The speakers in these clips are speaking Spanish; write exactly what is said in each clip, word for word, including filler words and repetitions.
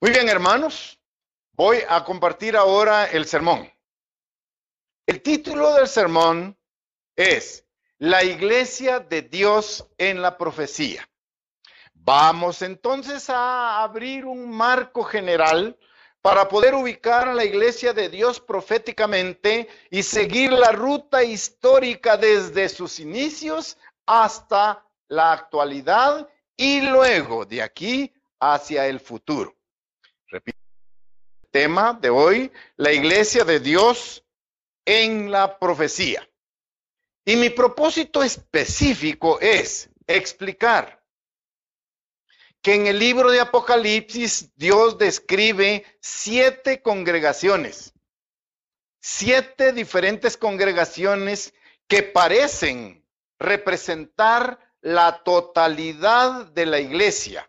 Muy bien, hermanos, voy a compartir ahora el sermón. El título del sermón es La Iglesia de Dios en la Profecía. Vamos entonces a abrir un marco general para poder ubicar a la Iglesia de Dios proféticamente y seguir la ruta histórica desde sus inicios hasta la actualidad y luego de aquí hacia el futuro. Repito, el tema de hoy, la Iglesia de Dios en la profecía. Y mi propósito específico es explicar que en el libro de Apocalipsis Dios describe siete congregaciones, siete diferentes congregaciones que parecen representar la totalidad de la iglesia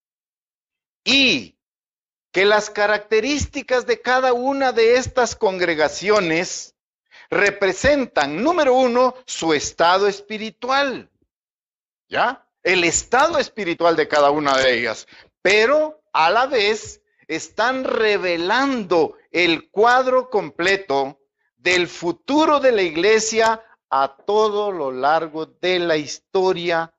y que las características de cada una de estas congregaciones representan, número uno, su estado espiritual, ¿ya? El estado espiritual de cada una de ellas, pero a la vez están revelando el cuadro completo del futuro de la iglesia a todo lo largo de la historia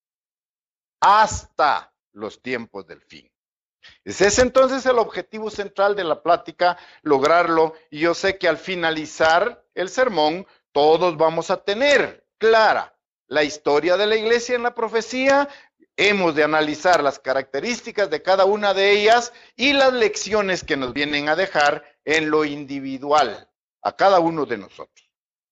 hasta los tiempos del fin. Ese es entonces el objetivo central de la plática, lograrlo, y yo sé que al finalizar el sermón todos vamos a tener clara la historia de la iglesia en la profecía. Hemos de analizar las características de cada una de ellas y las lecciones que nos vienen a dejar en lo individual a cada uno de nosotros.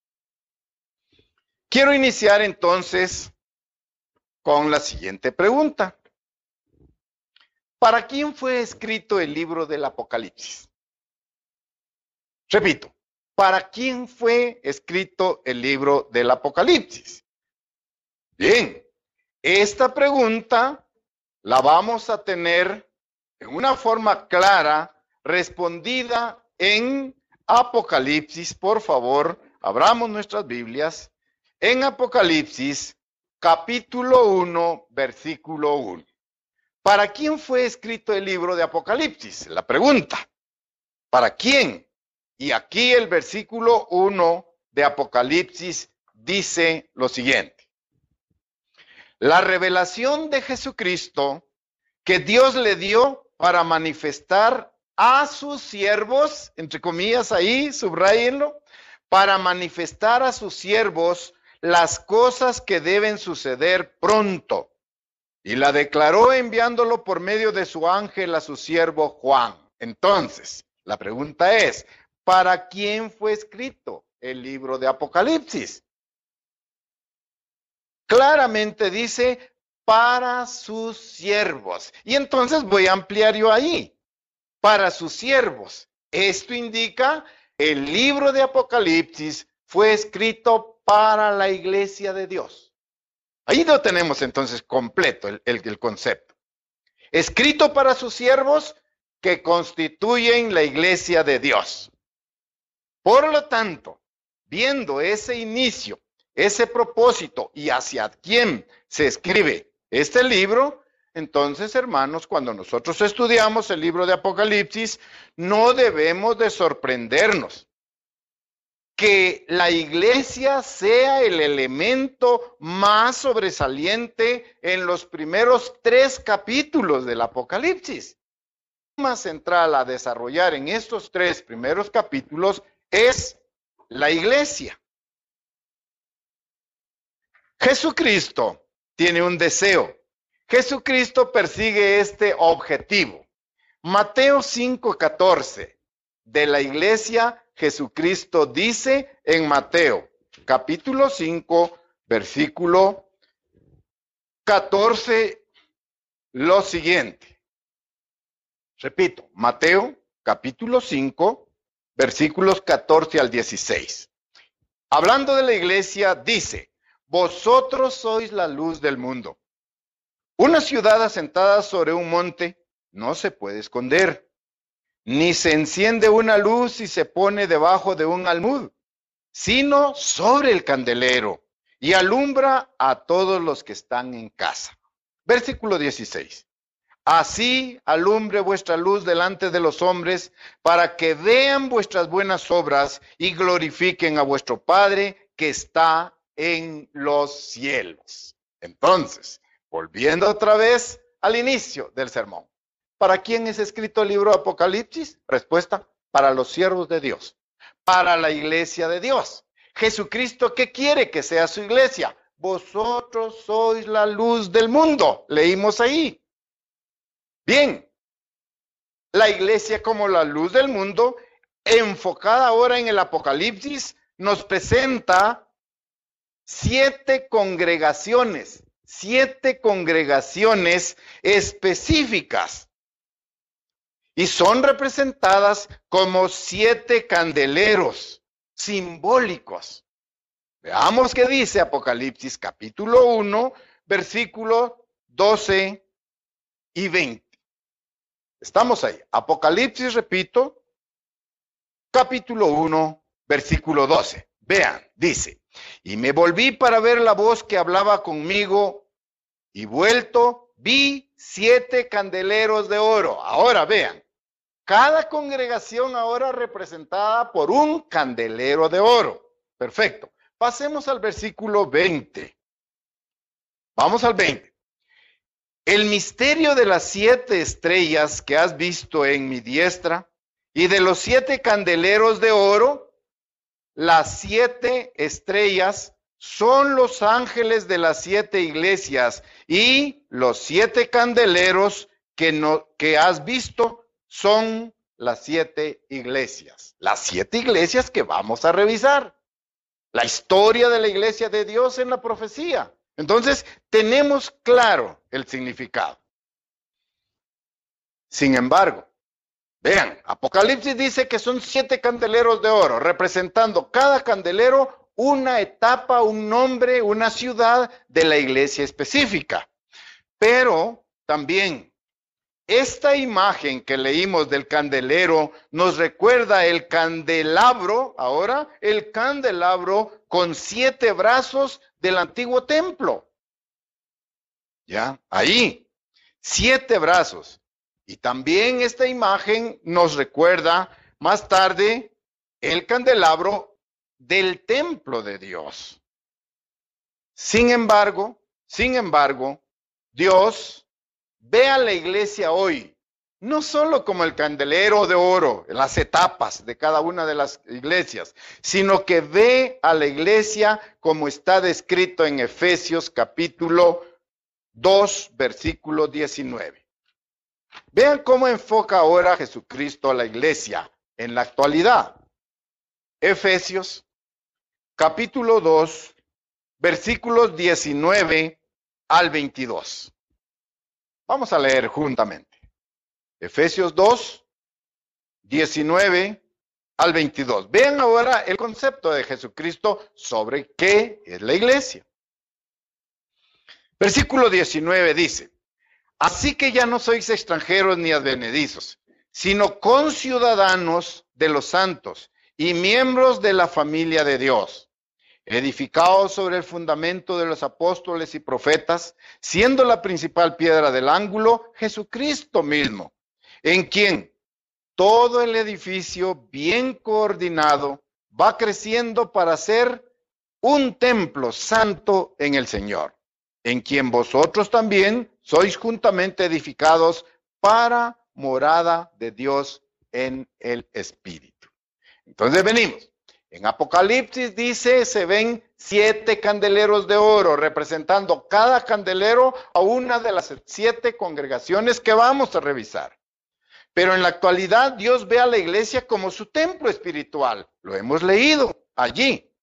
Quiero iniciar entonces con la siguiente pregunta. ¿Para quién fue escrito el libro del Apocalipsis? Repito, ¿para quién fue escrito el libro del Apocalipsis? Bien, esta pregunta la vamos a tener en una forma clara respondida en Apocalipsis. Por favor, abramos nuestras Biblias en Apocalipsis capítulo uno, versículo uno. ¿Para quién fue escrito el libro de Apocalipsis? La pregunta, ¿para quién? Y aquí el versículo uno de Apocalipsis dice lo siguiente. La revelación de Jesucristo que Dios le dio para manifestar a sus siervos, entre comillas ahí, subrayenlo, para manifestar a sus siervos las cosas que deben suceder pronto. Y la declaró enviándolo por medio de su ángel a su siervo Juan. Entonces, la pregunta es, ¿para quién fue escrito el libro de Apocalipsis? Claramente dice, para sus siervos. Y entonces voy a ampliar yo ahí, para sus siervos. Esto indica, el libro de Apocalipsis fue escrito para la iglesia de Dios. Ahí lo tenemos entonces completo el, el, el concepto. Escrito para sus siervos que constituyen la iglesia de Dios. Por lo tanto, viendo ese inicio, ese propósito y hacia quién se escribe este libro, entonces, hermanos, cuando nosotros estudiamos el libro de Apocalipsis, no debemos de sorprendernos que la iglesia sea el elemento más sobresaliente en los primeros tres capítulos del Apocalipsis. El tema central a desarrollar en estos tres primeros capítulos es la iglesia. Jesucristo tiene un deseo. Jesucristo persigue este objetivo. Mateo cinco catorce, de la iglesia, Jesucristo dice en Mateo, capítulo cinco, versículo catorce, lo siguiente. Repito, Mateo, capítulo cinco, versículos catorce al dieciséis. Hablando de la iglesia, dice, vosotros sois la luz del mundo. Una ciudad asentada sobre un monte no se puede esconder. Ni se enciende una luz y se pone debajo de un almud, sino sobre el candelero, y alumbra a todos los que están en casa. Versículo dieciséis. Así alumbre vuestra luz delante de los hombres, para que vean vuestras buenas obras y glorifiquen a vuestro Padre que está en los cielos. Entonces, volviendo otra vez al inicio del sermón. ¿Para quién es escrito el libro de Apocalipsis? Respuesta, para los siervos de Dios, para la iglesia de Dios. Jesucristo, ¿qué quiere que sea su iglesia? Vosotros sois la luz del mundo. Leímos ahí. Bien, la iglesia como la luz del mundo, enfocada ahora en el Apocalipsis, nos presenta siete congregaciones, siete congregaciones específicas. Y son representadas como siete candeleros simbólicos. Veamos qué dice Apocalipsis capítulo uno, versículo doce y veinte. Estamos ahí. Apocalipsis, repito, capítulo uno, versículo doce. Vean, dice, y me volví para ver la voz que hablaba conmigo, y vuelto vi siete candeleros de oro. Ahora vean, cada congregación ahora representada por un candelero de oro. Perfecto. Pasemos al versículo veinte. Vamos al veinte. El misterio de las siete estrellas que has visto en mi diestra y de los siete candeleros de oro, las siete estrellas son los ángeles de las siete iglesias y los siete candeleros que, no, que has visto son las siete iglesias. Las siete iglesias que vamos a revisar. La historia de la iglesia de Dios en la profecía. Entonces, tenemos claro el significado. Sin embargo, vean, Apocalipsis dice que son siete candeleros de oro, representando cada candelero una etapa, un nombre, una ciudad de la iglesia específica. Pero también, esta imagen que leímos del candelero nos recuerda el candelabro, ahora el candelabro con siete brazos del antiguo templo. Ya, ahí, siete brazos. Y también esta imagen nos recuerda más tarde el candelabro del templo de Dios. Sin embargo, sin embargo, Dios ve a la iglesia hoy, no solo como el candelero de oro, las etapas de cada una de las iglesias, sino que ve a la iglesia como está descrito en Efesios capítulo dos, versículo diecinueve. Vean cómo enfoca ahora Jesucristo a la iglesia en la actualidad. Efesios capítulo dos, versículos diecinueve al veintidós. Vamos a leer juntamente. Efesios dos, diecinueve al veintidós. Vean ahora el concepto de Jesucristo sobre qué es la iglesia. Versículo diecinueve dice, así que ya no sois extranjeros ni advenedizos, sino conciudadanos de los santos y miembros de la familia de Dios, edificados sobre el fundamento de los apóstoles y profetas, siendo la principal piedra del ángulo Jesucristo mismo, en quien todo el edificio bien coordinado va creciendo para ser un templo santo en el Señor, en quien vosotros también sois juntamente edificados para morada de Dios en el Espíritu. Entonces venimos. En Apocalipsis dice, se ven siete candeleros de oro, representando cada candelero a una de las siete congregaciones que vamos a revisar. Pero en la actualidad Dios ve a la iglesia como su templo espiritual. Lo hemos leído allí.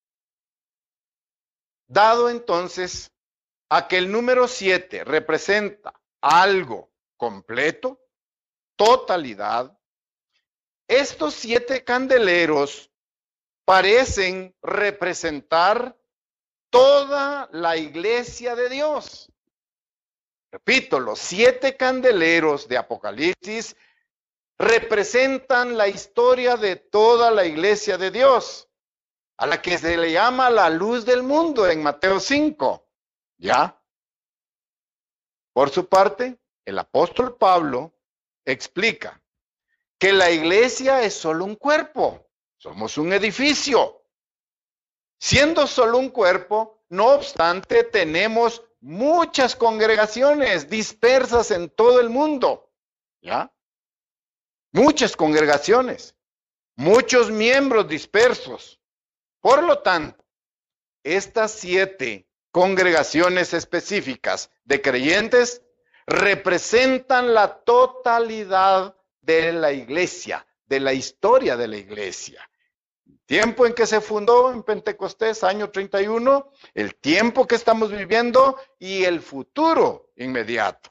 Dado entonces a que el número siete representa algo completo, totalidad, estos siete candeleros parecen representar toda la iglesia de Dios. Repito, los siete candeleros de Apocalipsis representan la historia de toda la iglesia de Dios, a la que se le llama la luz del mundo en Mateo cinco. ¿Ya? Por su parte, el apóstol Pablo explica que la iglesia es solo un cuerpo, somos un edificio. Siendo solo un cuerpo, no obstante, tenemos muchas congregaciones dispersas en todo el mundo, ¿ya? Muchas congregaciones, muchos miembros dispersos. Por lo tanto, estas siete congregaciones específicas de creyentes representan la totalidad de la iglesia, de la historia de la iglesia. El tiempo en que se fundó en Pentecostés, año treinta y uno, el tiempo que estamos viviendo y el futuro inmediato.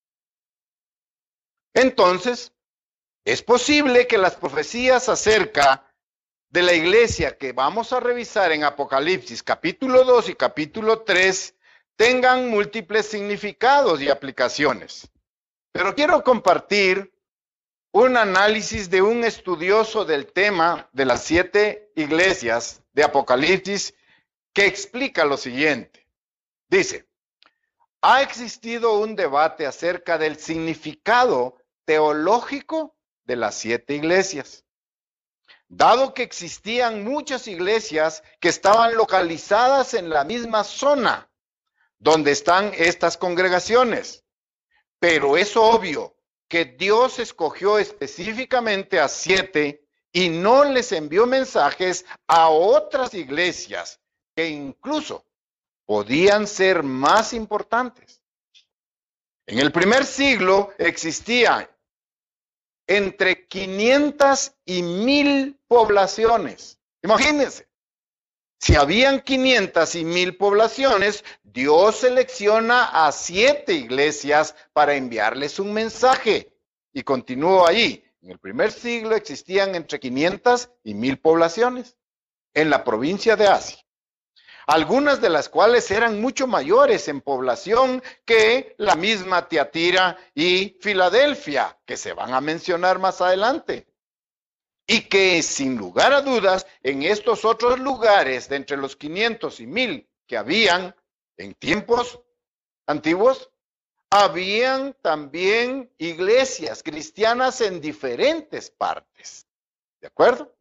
Entonces, es posible que las profecías acerca de la iglesia que vamos a revisar en Apocalipsis capítulo dos y capítulo tres tengan múltiples significados y aplicaciones. Pero quiero compartir un análisis de un estudioso del tema de las siete iglesias de Apocalipsis que explica lo siguiente. Dice, ha existido un debate acerca del significado teológico de las siete iglesias. Dado que existían muchas iglesias que estaban localizadas en la misma zona donde están estas congregaciones, pero es obvio que Dios escogió específicamente a siete y no les envió mensajes a otras iglesias que incluso podían ser más importantes. En el primer siglo existían entre quinientas y mil poblaciones. Imagínense, si habían quinientas y mil poblaciones, Dios selecciona a siete iglesias para enviarles un mensaje. Y continúo ahí. En el primer siglo existían entre quinientas y mil poblaciones en la provincia de Asia. Algunas de las cuales eran mucho mayores en población que la misma Tiatira y Filadelfia, que se van a mencionar más adelante. Y que sin lugar a dudas, en estos otros lugares, de entre los quinientos y mil que habían en tiempos antiguos, habían también iglesias cristianas en diferentes partes. ¿De acuerdo?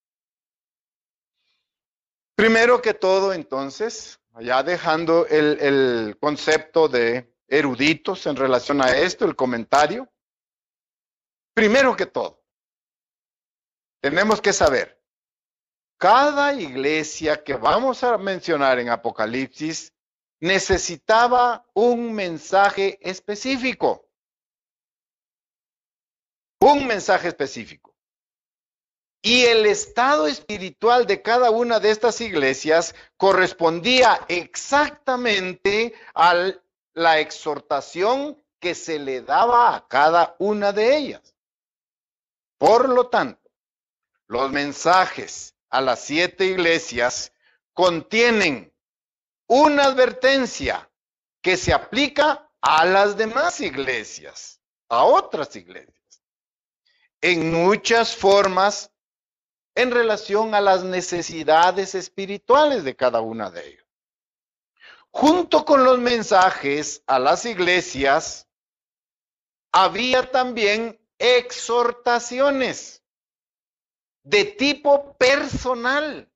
Primero que todo, entonces, ya dejando el, el concepto de eruditos en relación a esto, el comentario. Primero que todo, tenemos que saber, cada iglesia que vamos a mencionar en Apocalipsis necesitaba un mensaje específico. Un mensaje específico. Y el estado espiritual de cada una de estas iglesias correspondía exactamente a la exhortación que se le daba a cada una de ellas. Por lo tanto, los mensajes a las siete iglesias contienen una advertencia que se aplica a las demás iglesias, a otras iglesias, en muchas formas en relación a las necesidades espirituales de cada una de ellos. Junto con los mensajes a las iglesias, había también exhortaciones de tipo personal,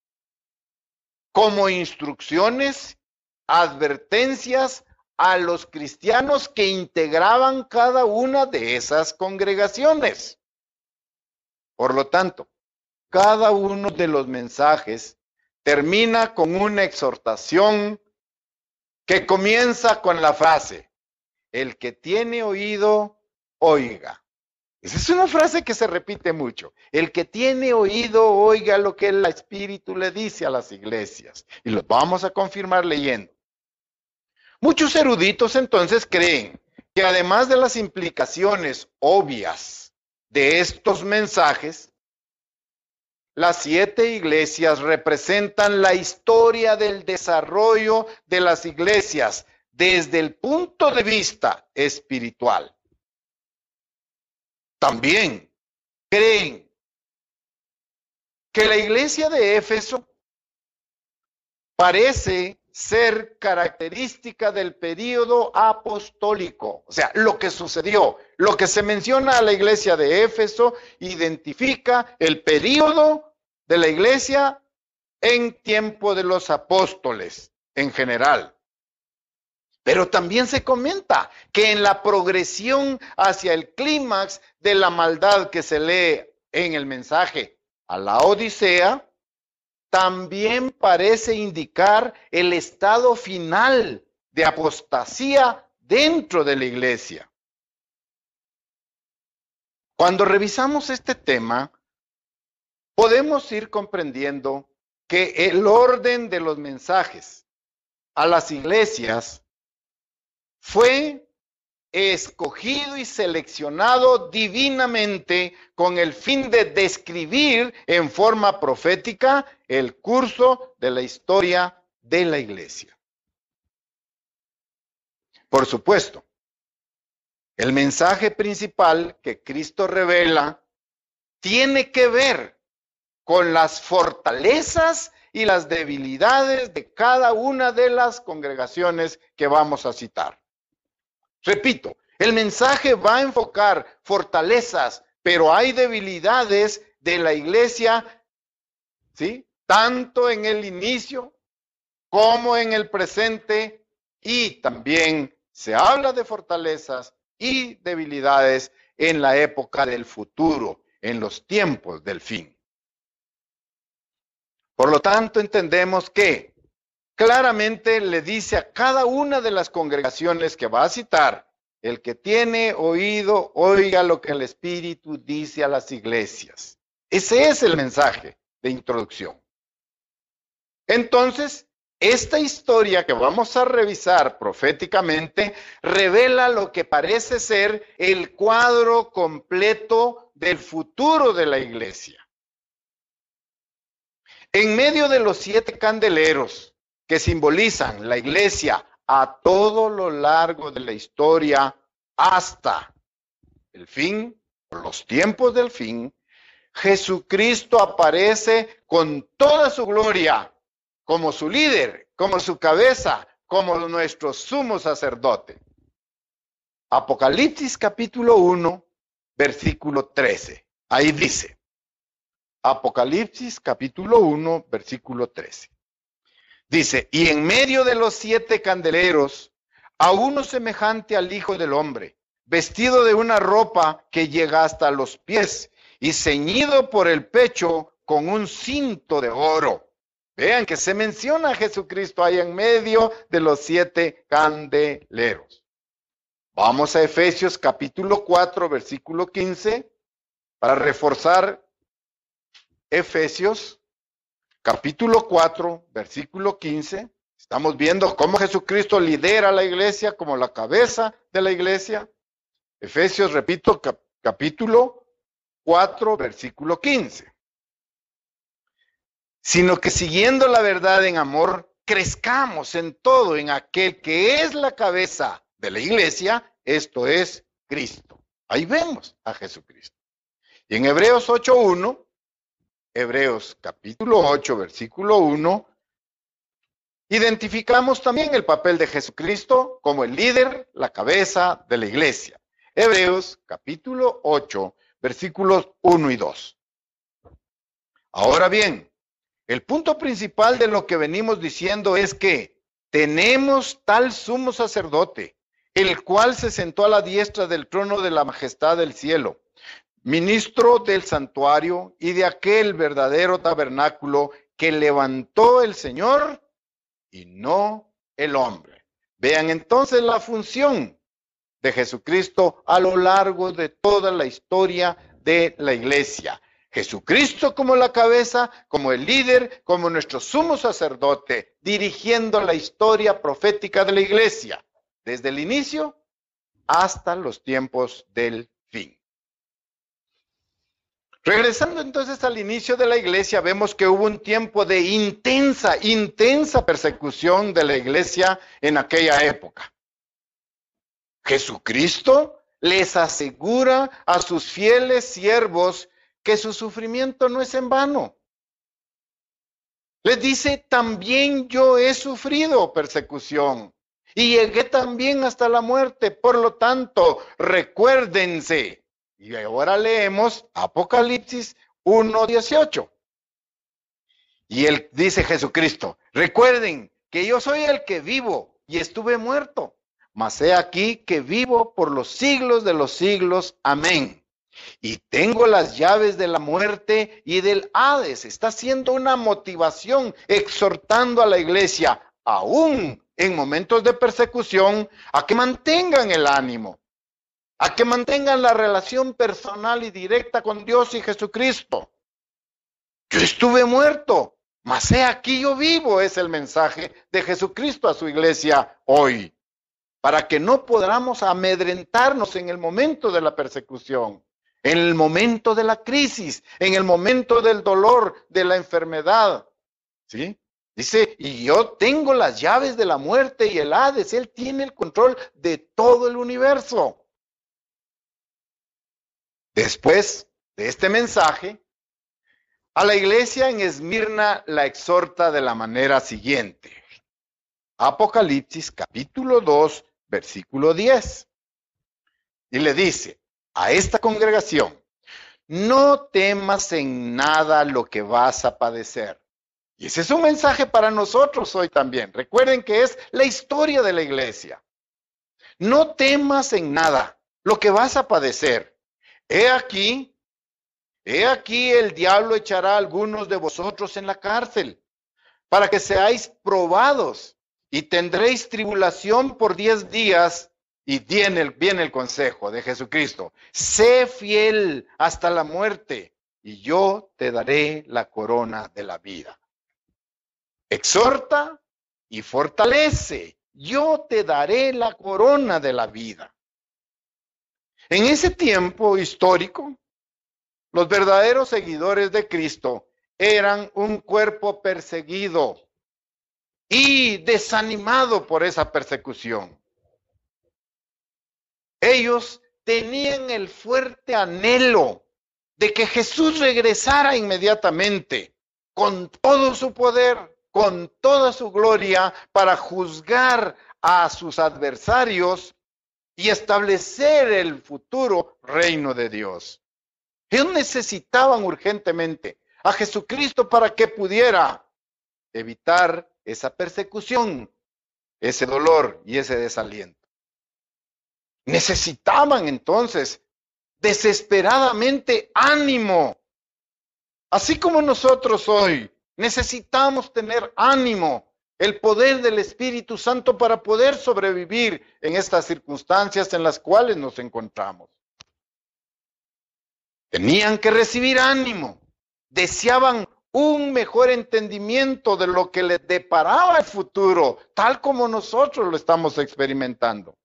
como instrucciones, advertencias a los cristianos que integraban cada una de esas congregaciones. Por lo tanto, cada uno de los mensajes termina con una exhortación que comienza con la frase, el que tiene oído, oiga. Esa es una frase que se repite mucho. El que tiene oído, oiga lo que el Espíritu le dice a las iglesias. Y lo vamos a confirmar leyendo. Muchos eruditos entonces creen que además de las implicaciones obvias de estos mensajes, las siete iglesias representan la historia del desarrollo de las iglesias desde el punto de vista espiritual. También creen que la iglesia de Éfeso parece ser característica del período apostólico. O sea, lo que sucedió, lo que se menciona a la iglesia de Éfeso, identifica el período de la iglesia en tiempo de los apóstoles en general. Pero también se comenta que en la progresión hacia el clímax de la maldad que se lee en el mensaje a la Odisea, también parece indicar el estado final de apostasía dentro de la iglesia. Cuando revisamos este tema, podemos ir comprendiendo que el orden de los mensajes a las iglesias fue escogido y seleccionado divinamente con el fin de describir en forma profética el curso de la historia de la iglesia. Por supuesto, el mensaje principal que Cristo revela tiene que ver con las fortalezas y las debilidades de cada una de las congregaciones que vamos a citar. Repito, el mensaje va a enfocar fortalezas, pero hay debilidades de la iglesia, ¿sí? Tanto en el inicio como en el presente, y también se habla de fortalezas y debilidades en la época del futuro, en los tiempos del fin. Por lo tanto, entendemos que claramente le dice a cada una de las congregaciones que va a citar: el que tiene oído, oiga lo que el Espíritu dice a las iglesias. Ese es el mensaje de introducción. Entonces, esta historia que vamos a revisar proféticamente revela lo que parece ser el cuadro completo del futuro de la iglesia. En medio de los siete candeleros que simbolizan la iglesia a todo lo largo de la historia hasta el fin, o los tiempos del fin, Jesucristo aparece con toda su gloria como su líder, como su cabeza, como nuestro sumo sacerdote. Apocalipsis capítulo uno, versículo trece. Ahí dice, Apocalipsis capítulo uno, versículo trece. Dice, y en medio de los siete candeleros, a uno semejante al Hijo del Hombre, vestido de una ropa que llega hasta los pies y ceñido por el pecho con un cinto de oro. Vean que se menciona a Jesucristo ahí en medio de los siete candeleros. Vamos a Efesios capítulo cuatro, versículo quince, para reforzar Efesios capítulo cuatro, versículo quince. Estamos viendo cómo Jesucristo lidera a la iglesia como la cabeza de la iglesia. Efesios, repito, cap capítulo cuatro, versículo quince. Sino que siguiendo la verdad en amor, crezcamos en todo en aquel que es la cabeza de la iglesia, esto es Cristo. Ahí vemos a Jesucristo. Y en Hebreos ocho uno, Hebreos capítulo ocho, versículo uno, identificamos también el papel de Jesucristo como el líder, la cabeza de la iglesia. Hebreos capítulo ocho, versículos uno y dos. Ahora bien, el punto principal de lo que venimos diciendo es que tenemos tal sumo sacerdote, el cual se sentó a la diestra del trono de la majestad del cielo, ministro del santuario y de aquel verdadero tabernáculo que levantó el Señor y no el hombre. Vean entonces la función de Jesucristo a lo largo de toda la historia de la iglesia. Jesucristo como la cabeza, como el líder, como nuestro sumo sacerdote, dirigiendo la historia profética de la iglesia, desde el inicio hasta los tiempos del fin. Regresando entonces al inicio de la iglesia, vemos que hubo un tiempo de intensa, intensa persecución de la iglesia en aquella época. Jesucristo les asegura a sus fieles siervos que su sufrimiento no es en vano. Les dice, también yo he sufrido persecución y llegué también hasta la muerte. Por lo tanto, recuérdense. Y ahora leemos Apocalipsis uno dieciocho. Y él dice Jesucristo, recuerden que yo soy el que vivo y estuve muerto, mas he aquí que vivo por los siglos de los siglos. Amén. Y tengo las llaves de la muerte y del Hades. Está haciendo una motivación, exhortando a la iglesia, aún en momentos de persecución, a que mantengan el ánimo, a que mantengan la relación personal y directa con Dios y Jesucristo. Yo estuve muerto, mas he aquí yo vivo, es el mensaje de Jesucristo a su iglesia hoy, para que no podamos amedrentarnos en el momento de la persecución, en el momento de la crisis, en el momento del dolor, de la enfermedad. ¿Sí? Dice, y yo tengo las llaves de la muerte y el Hades. Él tiene el control de todo el universo. Después de este mensaje, a la iglesia en Esmirna la exhorta de la manera siguiente. Apocalipsis capítulo dos, versículo diez. Y le dice a esta congregación, no temas en nada lo que vas a padecer. Y ese es un mensaje para nosotros hoy también. Recuerden que es la historia de la iglesia. No temas en nada lo que vas a padecer. He aquí, he aquí el diablo echará a algunos de vosotros en la cárcel, para que seáis probados y tendréis tribulación por diez días. Y viene el, viene el consejo de Jesucristo. Sé fiel hasta la muerte y yo te daré la corona de la vida. Exhorta y fortalece. Yo te daré la corona de la vida. En ese tiempo histórico, los verdaderos seguidores de Cristo eran un cuerpo perseguido y desanimado por esa persecución. Ellos tenían el fuerte anhelo de que Jesús regresara inmediatamente con todo su poder, con toda su gloria, para juzgar a sus adversarios y establecer el futuro reino de Dios. Ellos necesitaban urgentemente a Jesucristo para que pudiera evitar esa persecución, ese dolor y ese desaliento. Necesitaban entonces desesperadamente ánimo. Así como nosotros hoy necesitamos tener ánimo, el poder del Espíritu Santo para poder sobrevivir en estas circunstancias en las cuales nos encontramos. Tenían que recibir ánimo, deseaban un mejor entendimiento de lo que les deparaba el futuro, tal como nosotros lo estamos experimentando.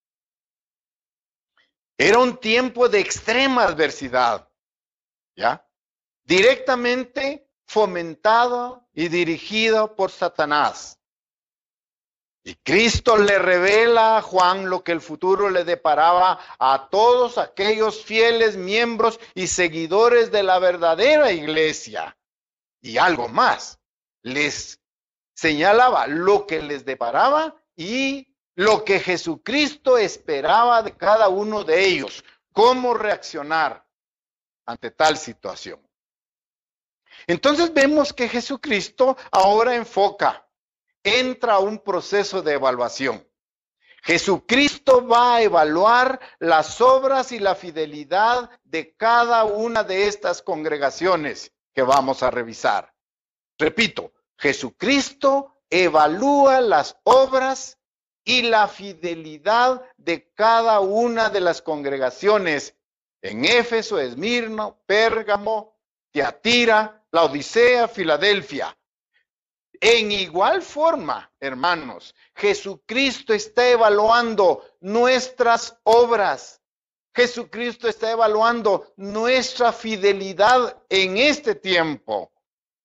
Era un tiempo de extrema adversidad, ¿ya? Directamente fomentado y dirigido por Satanás. Y Cristo le revela a Juan lo que el futuro le deparaba a todos aquellos fieles miembros y seguidores de la verdadera iglesia. Y algo más, les señalaba lo que les deparaba y lo que Jesucristo esperaba de cada uno de ellos, cómo reaccionar ante tal situación. Entonces vemos que Jesucristo ahora enfoca, entra a un proceso de evaluación. Jesucristo va a evaluar las obras y la fidelidad de cada una de estas congregaciones que vamos a revisar. Repito, Jesucristo evalúa las obras y la fidelidad de cada una de las congregaciones en Éfeso, Esmirna, Pérgamo, Tiatira, Laodicea, Filadelfia. En igual forma, hermanos, Jesucristo está evaluando nuestras obras. Jesucristo está evaluando nuestra fidelidad en este tiempo.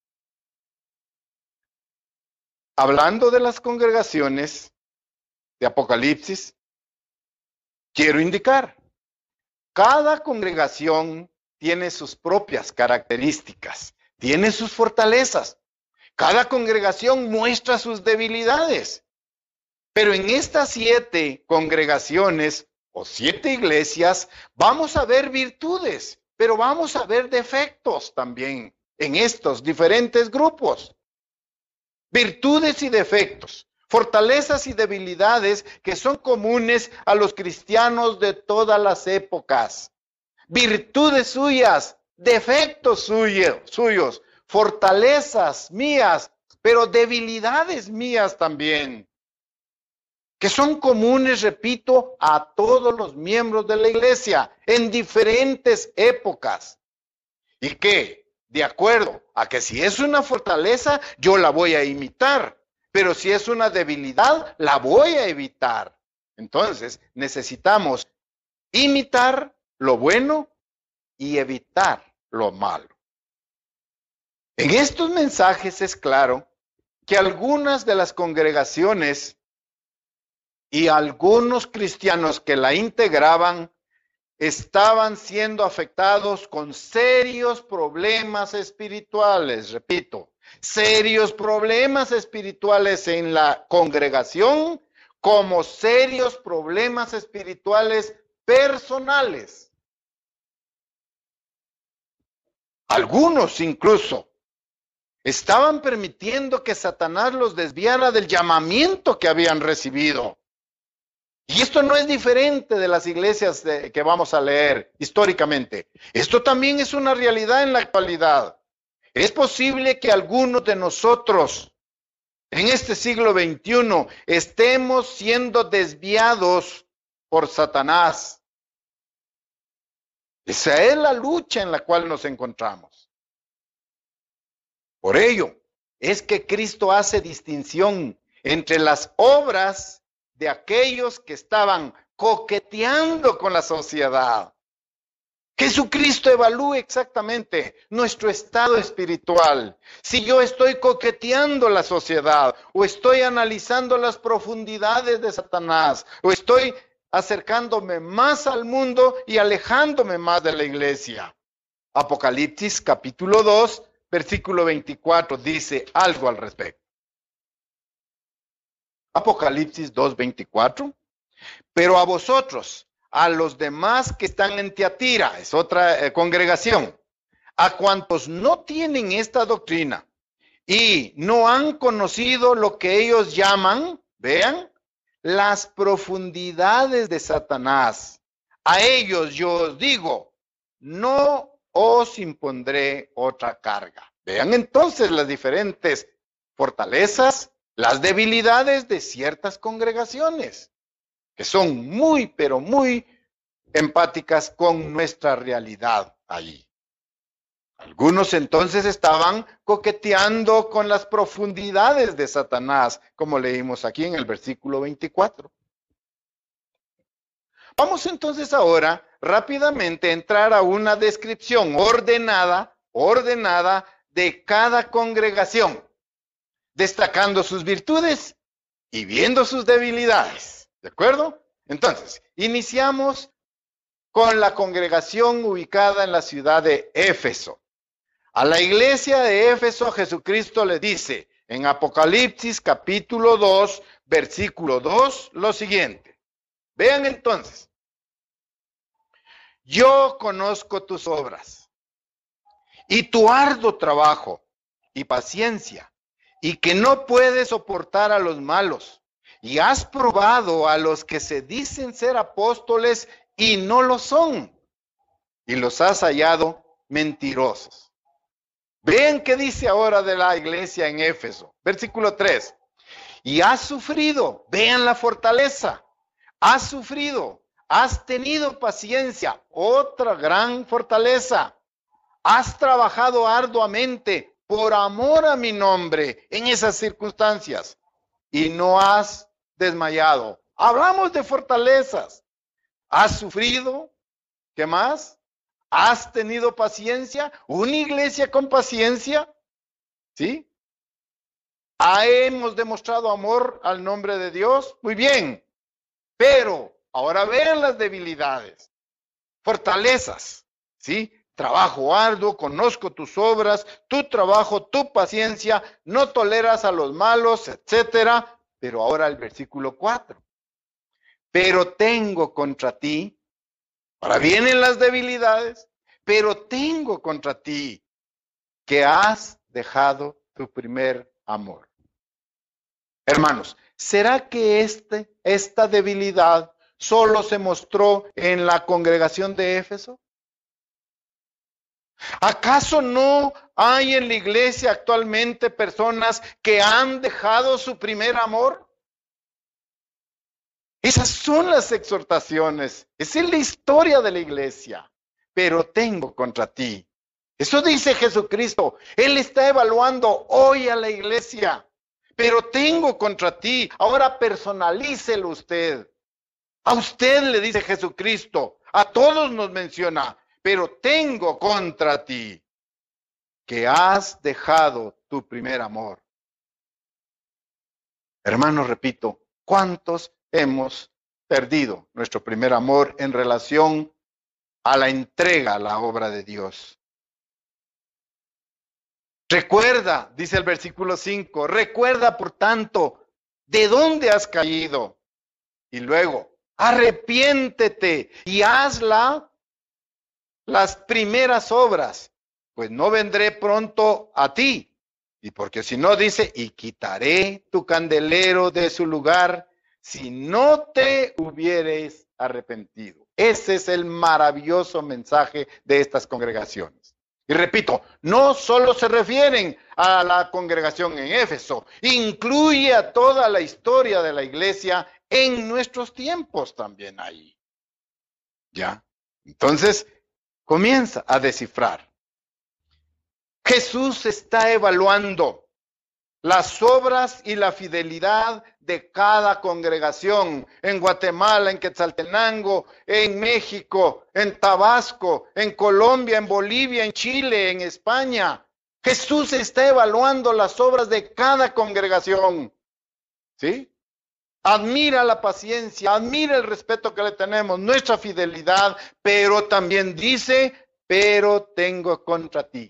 Hablando de las congregaciones de Apocalipsis, quiero indicar, cada congregación tiene sus propias características, tiene sus fortalezas. Cada congregación muestra sus debilidades. Pero en estas siete congregaciones o siete iglesias vamos a ver virtudes, pero vamos a ver defectos también en estos diferentes grupos. Virtudes y defectos, fortalezas y debilidades que son comunes a los cristianos de todas las épocas. Virtudes suyas, defectos suyos, suyos, fortalezas mías, pero debilidades mías también, que son comunes, repito, a todos los miembros de la iglesia en diferentes épocas. Y que, de acuerdo a que si es una fortaleza, yo la voy a imitar, pero si es una debilidad, la voy a evitar. Entonces, necesitamos imitar lo bueno y evitar lo malo. En estos mensajes es claro que algunas de las congregaciones y algunos cristianos que la integraban estaban siendo afectados con serios problemas espirituales, repito, serios problemas espirituales en la congregación, como serios problemas espirituales personales. Algunos incluso estaban permitiendo que Satanás los desviara del llamamiento que habían recibido. Y esto no es diferente de las iglesias de, que vamos a leer históricamente. Esto también es una realidad en la actualidad. Es posible que algunos de nosotros en este siglo veintiuno estemos siendo desviados por Satanás. Esa es la lucha en la cual nos encontramos. Por ello, es que Cristo hace distinción entre las obras de aquellos que estaban coqueteando con la sociedad. Jesucristo evalúa exactamente nuestro estado espiritual. Si yo estoy coqueteando la sociedad, o estoy analizando las profundidades de Satanás, o estoy acercándome más al mundo y alejándome más de la iglesia. Apocalipsis capítulo dos, versículo veinticuatro dice algo al respecto. Apocalipsis dos, veinticuatro. Pero a vosotros, a los demás que están en Tiatira, es otra eh, congregación, a cuantos no tienen esta doctrina y no han conocido lo que ellos llaman, vean, las profundidades de Satanás. A ellos yo os digo, no os impondré otra carga. Vean entonces las diferentes fortalezas, las debilidades de ciertas congregaciones, que son muy, pero muy empáticas con nuestra realidad allí. Algunos entonces estaban coqueteando con las profundidades de Satanás, como leímos aquí en el versículo veinticuatro. Vamos entonces ahora rápidamente a entrar a una descripción ordenada, ordenada de cada congregación, destacando sus virtudes y viendo sus debilidades. ¿De acuerdo? Entonces, iniciamos con la congregación ubicada en la ciudad de Éfeso. A la iglesia de Éfeso, Jesucristo le dice en Apocalipsis capítulo dos, versículo dos, lo siguiente. Vean entonces. Yo conozco tus obras y tu arduo trabajo y paciencia, y que no puedes soportar a los malos, y has probado a los que se dicen ser apóstoles y no lo son, y los has hallado mentirosos. Vean qué dice ahora de la iglesia en Éfeso, versículo tres. Y has sufrido, vean la fortaleza, has sufrido, has tenido paciencia, otra gran fortaleza. Has trabajado arduamente por amor a mi nombre en esas circunstancias y no has desmayado. Hablamos de fortalezas. Has sufrido, ¿qué más? ¿Has tenido paciencia? ¿Una iglesia con paciencia? ¿Sí? ¿Hemos demostrado amor al nombre de Dios? Muy bien. Pero ahora vean las debilidades. Fortalezas, ¿sí? trabajo arduo, conozco tus obras, tu trabajo, tu paciencia, no toleras a los malos, etcétera. Pero ahora el versículo cuatro. Pero tengo contra ti, ahora vienen las debilidades, pero tengo contra ti que has dejado tu primer amor. Hermanos, ¿será que este, esta debilidad solo se mostró en la congregación de Éfeso? ¿Acaso no hay en la iglesia actualmente personas que han dejado su primer amor? Esas son las exhortaciones. Esa es la historia de la iglesia. Pero tengo contra ti. Eso dice Jesucristo. Él está evaluando hoy a la iglesia. Pero tengo contra ti. Ahora personalícelo usted. A usted le dice Jesucristo. A todos nos menciona. Pero tengo contra ti que has dejado tu primer amor. Hermanos, repito, ¿cuántos hemos perdido nuestro primer amor en relación a la entrega a la obra de Dios? Recuerda, dice el versículo cinco, recuerda por tanto de dónde has caído. Y luego, arrepiéntete y hazla las primeras obras, pues no vendré pronto a ti. Y porque si no dice, y quitaré tu candelero de su lugar, si no te hubieres arrepentido. Ese es el maravilloso mensaje de estas congregaciones. Y repito, no solo se refieren a la congregación en Éfeso, incluye a toda la historia de la iglesia en nuestros tiempos también ahí. ¿Ya? Entonces, comienza a descifrar. Jesús está evaluando las obras y la fidelidad de cada congregación en Guatemala, en Quetzaltenango, en México, en Tabasco, en Colombia, en Bolivia, en Chile, en España. Jesús está evaluando las obras de cada congregación. ¿Sí? Admira la paciencia, admira el respeto que le tenemos, nuestra fidelidad, pero también dice, pero tengo contra ti.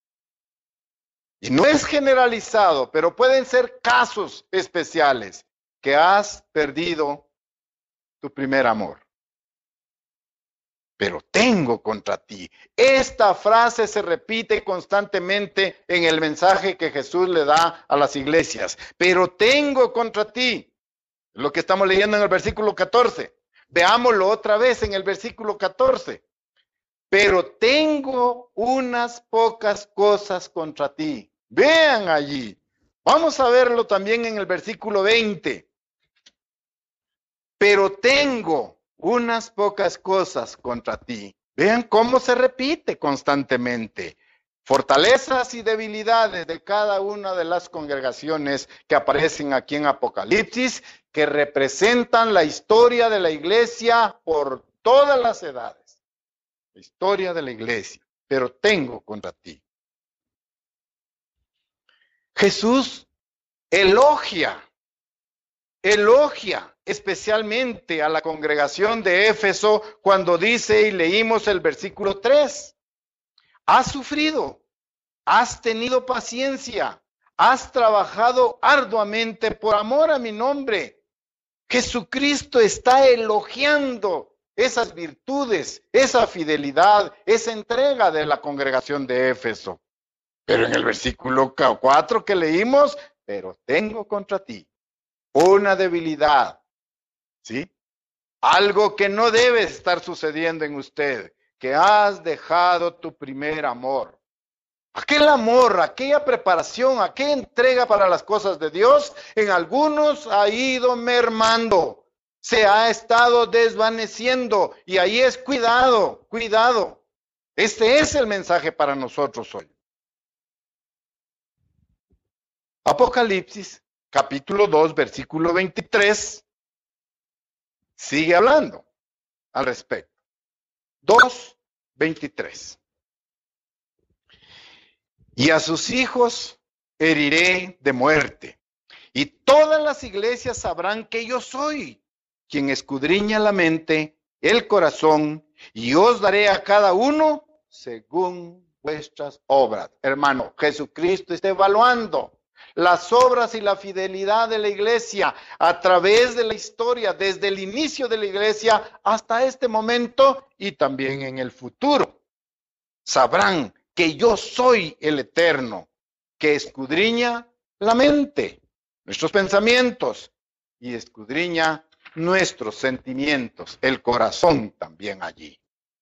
Y no es generalizado, pero pueden ser casos especiales que has perdido tu primer amor. Pero tengo contra ti. Esta frase se repite constantemente en el mensaje que Jesús le da a las iglesias. Pero tengo contra ti. Lo que estamos leyendo en el versículo catorce. Veámoslo otra vez en el versículo catorce. Pero tengo unas pocas cosas contra ti. Vean allí. Vamos a verlo también en el versículo veinte. Pero tengo unas pocas cosas contra ti. Vean cómo se repite constantemente. Fortalezas y debilidades de cada una de las congregaciones que aparecen aquí en Apocalipsis, que representan la historia de la iglesia por todas las edades. La historia de la iglesia. Pero tengo contra ti. Jesús elogia, elogia especialmente a la congregación de Éfeso cuando dice, y leímos el versículo tres, has sufrido, has tenido paciencia, has trabajado arduamente por amor a mi nombre. Jesucristo está elogiando esas virtudes, esa fidelidad, esa entrega de la congregación de Éfeso. Pero en el versículo cuatro que leímos, pero tengo contra ti una debilidad, ¿sí? Algo que no debe estar sucediendo en usted, que has dejado tu primer amor. Aquel amor, aquella preparación, aquella entrega para las cosas de Dios, en algunos ha ido mermando, se ha estado desvaneciendo, y ahí es cuidado, cuidado. Este es el mensaje para nosotros hoy. Apocalipsis, capítulo dos, versículo veintitrés, sigue hablando al respecto. dos, veintitrés. Y a sus hijos heriré de muerte, y todas las iglesias sabrán que yo soy quien escudriña la mente, el corazón, y os daré a cada uno según vuestras obras. Hermano, Jesucristo está evaluando las obras y la fidelidad de la iglesia a través de la historia, desde el inicio de la iglesia hasta este momento y también en el futuro. Sabrán que yo soy el Eterno, que escudriña la mente, nuestros pensamientos y escudriña nuestros sentimientos, el corazón también allí.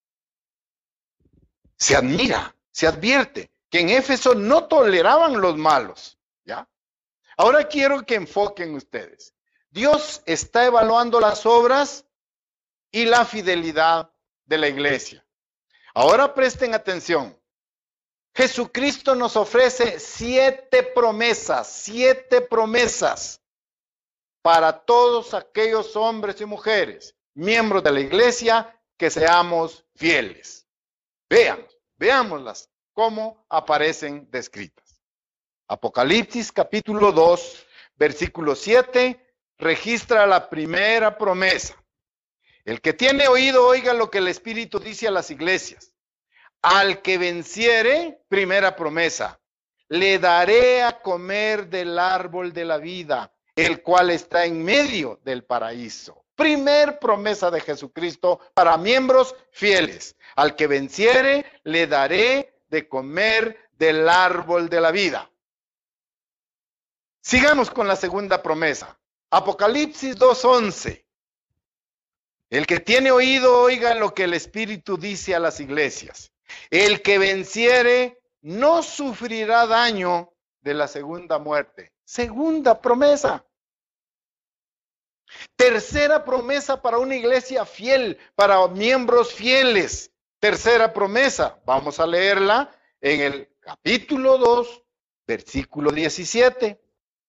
Se admira, se advierte que en Éfeso no toleraban los malos, ¿ya? Ahora quiero que enfoquen ustedes. Dios está evaluando las obras y la fidelidad de la iglesia. Ahora presten atención. Jesucristo nos ofrece siete promesas, siete promesas para todos aquellos hombres y mujeres, miembros de la iglesia, que seamos fieles. Veamos, veámoslas, cómo aparecen descritas. Apocalipsis capítulo dos, versículo siete, registra la primera promesa. El que tiene oído, oiga lo que el Espíritu dice a las iglesias. Al que venciere, primera promesa, le daré a comer del árbol de la vida, el cual está en medio del paraíso. Primer promesa de Jesucristo para miembros fieles. Al que venciere, le daré de comer del árbol de la vida. Sigamos con la segunda promesa. Apocalipsis dos once. El que tiene oído, oiga lo que el Espíritu dice a las iglesias. El que venciere no sufrirá daño de la segunda muerte. Segunda promesa. Tercera promesa para una iglesia fiel, para miembros fieles. Tercera promesa. Vamos a leerla en el capítulo dos, versículo diecisiete.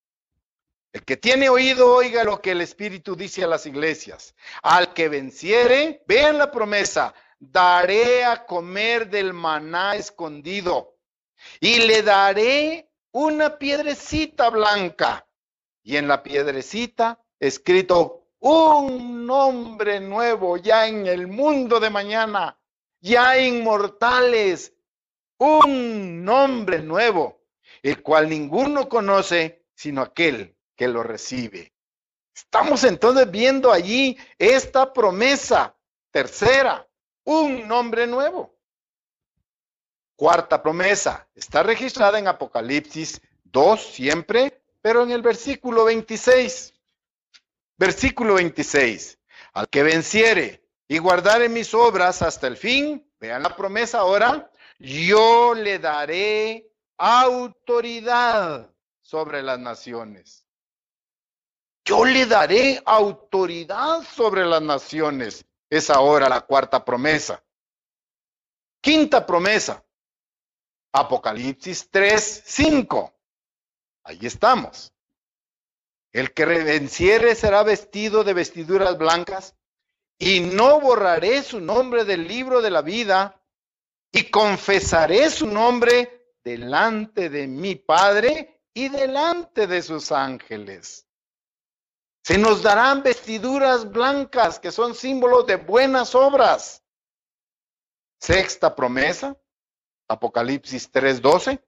El que tiene oído, oiga lo que el Espíritu dice a las iglesias. Al que venciere, vean la promesa, daré a comer del maná escondido y le daré una piedrecita blanca y en la piedrecita escrito un nombre nuevo ya en el mundo de mañana, ya inmortales, un nombre nuevo, el cual ninguno conoce sino aquel que lo recibe. Estamos entonces viendo allí esta promesa tercera, un nombre nuevo. Cuarta promesa, está registrada en Apocalipsis dos siempre, pero en el versículo veintiséis. Versículo veintiséis. Al que venciere y guardare mis obras hasta el fin, vean la promesa ahora, yo le daré autoridad sobre las naciones. Yo le daré autoridad sobre las naciones. Es ahora la cuarta promesa. Quinta promesa. Apocalipsis tres cinco. Ahí estamos. El que venciere será vestido de vestiduras blancas y no borraré su nombre del libro de la vida y confesaré su nombre delante de mi Padre y delante de sus ángeles. Se nos darán vestiduras blancas que son símbolos de buenas obras. Sexta promesa, Apocalipsis tres doce.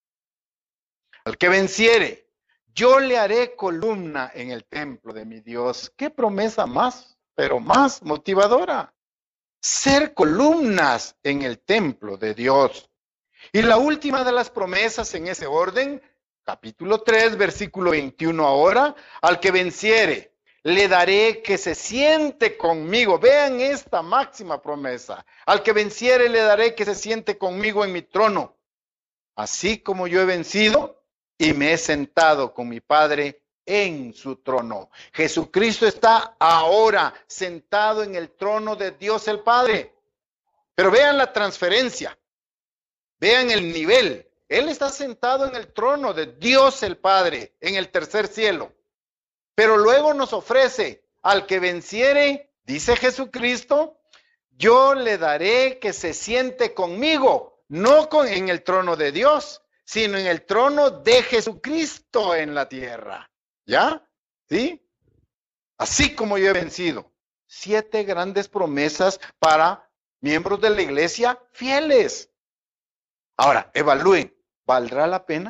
Al que venciere, yo le haré columna en el templo de mi Dios. Qué promesa más, pero más motivadora. Ser columnas en el templo de Dios. Y la última de las promesas en ese orden, capítulo tres, versículo veintiuno ahora, al que venciere, le daré que se siente conmigo. Vean esta máxima promesa. Al que venciere, le daré que se siente conmigo en mi trono. Así como yo he vencido y me he sentado con mi Padre en su trono. Jesucristo está ahora sentado en el trono de Dios el Padre. Pero vean la transferencia. Vean el nivel. Él está sentado en el trono de Dios el Padre, en el tercer cielo. Pero luego nos ofrece, al que venciere, dice Jesucristo, yo le daré que se siente conmigo, no con, en el trono de Dios, sino en el trono de Jesucristo en la tierra. ¿Ya? ¿Sí? Así como yo he vencido. Siete grandes promesas para miembros de la iglesia fieles. Ahora, evalúen, ¿valdrá la pena?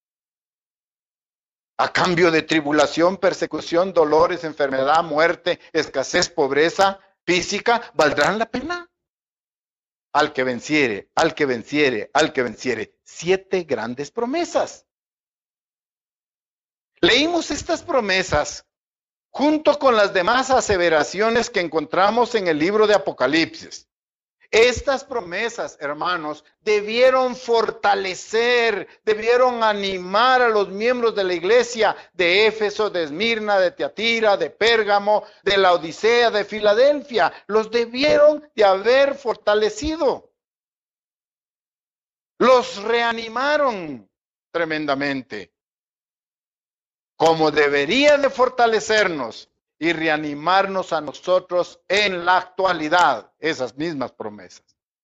A cambio de tribulación, persecución, dolores, enfermedad, muerte, escasez, pobreza física, ¿valdrán la pena? Al que venciere, al que venciere, al que venciere. Siete grandes promesas. Leímos estas promesas junto con las demás aseveraciones que encontramos en el libro de Apocalipsis. Estas promesas, hermanos, debieron fortalecer, debieron animar a los miembros de la iglesia de Éfeso, de Esmirna, de Tiatira, de Pérgamo, de la Odisea, de Filadelfia. Los debieron de haber fortalecido. Los reanimaron tremendamente, como debería de fortalecernos y reanimarnos a nosotros en la actualidad, esas mismas promesas.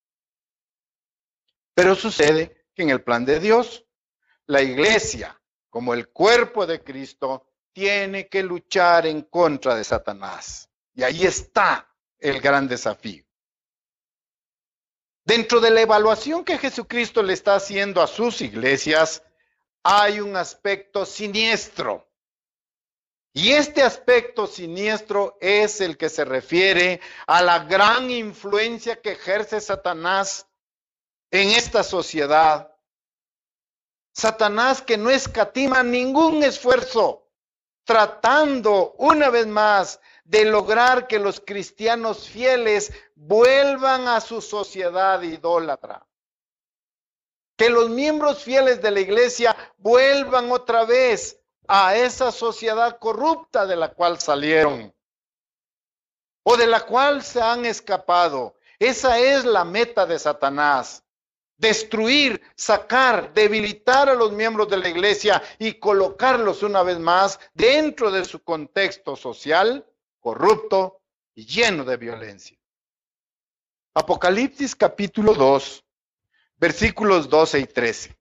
Pero sucede que en el plan de Dios, la iglesia, como el cuerpo de Cristo, tiene que luchar en contra de Satanás. Y ahí está el gran desafío. Dentro de la evaluación que Jesucristo le está haciendo a sus iglesias, hay un aspecto siniestro. Y este aspecto siniestro es el que se refiere a la gran influencia que ejerce Satanás en esta sociedad. Satanás que no escatima ningún esfuerzo, tratando una vez más de lograr que los cristianos fieles vuelvan a su sociedad idólatra. Que los miembros fieles de la iglesia vuelvan otra vez a esa sociedad corrupta de la cual salieron o de la cual se han escapado. Esa es la meta de Satanás: destruir, sacar, debilitar a los miembros de la iglesia y colocarlos una vez más dentro de su contexto social corrupto y lleno de violencia. Apocalipsis capítulo dos, versículos doce y trece.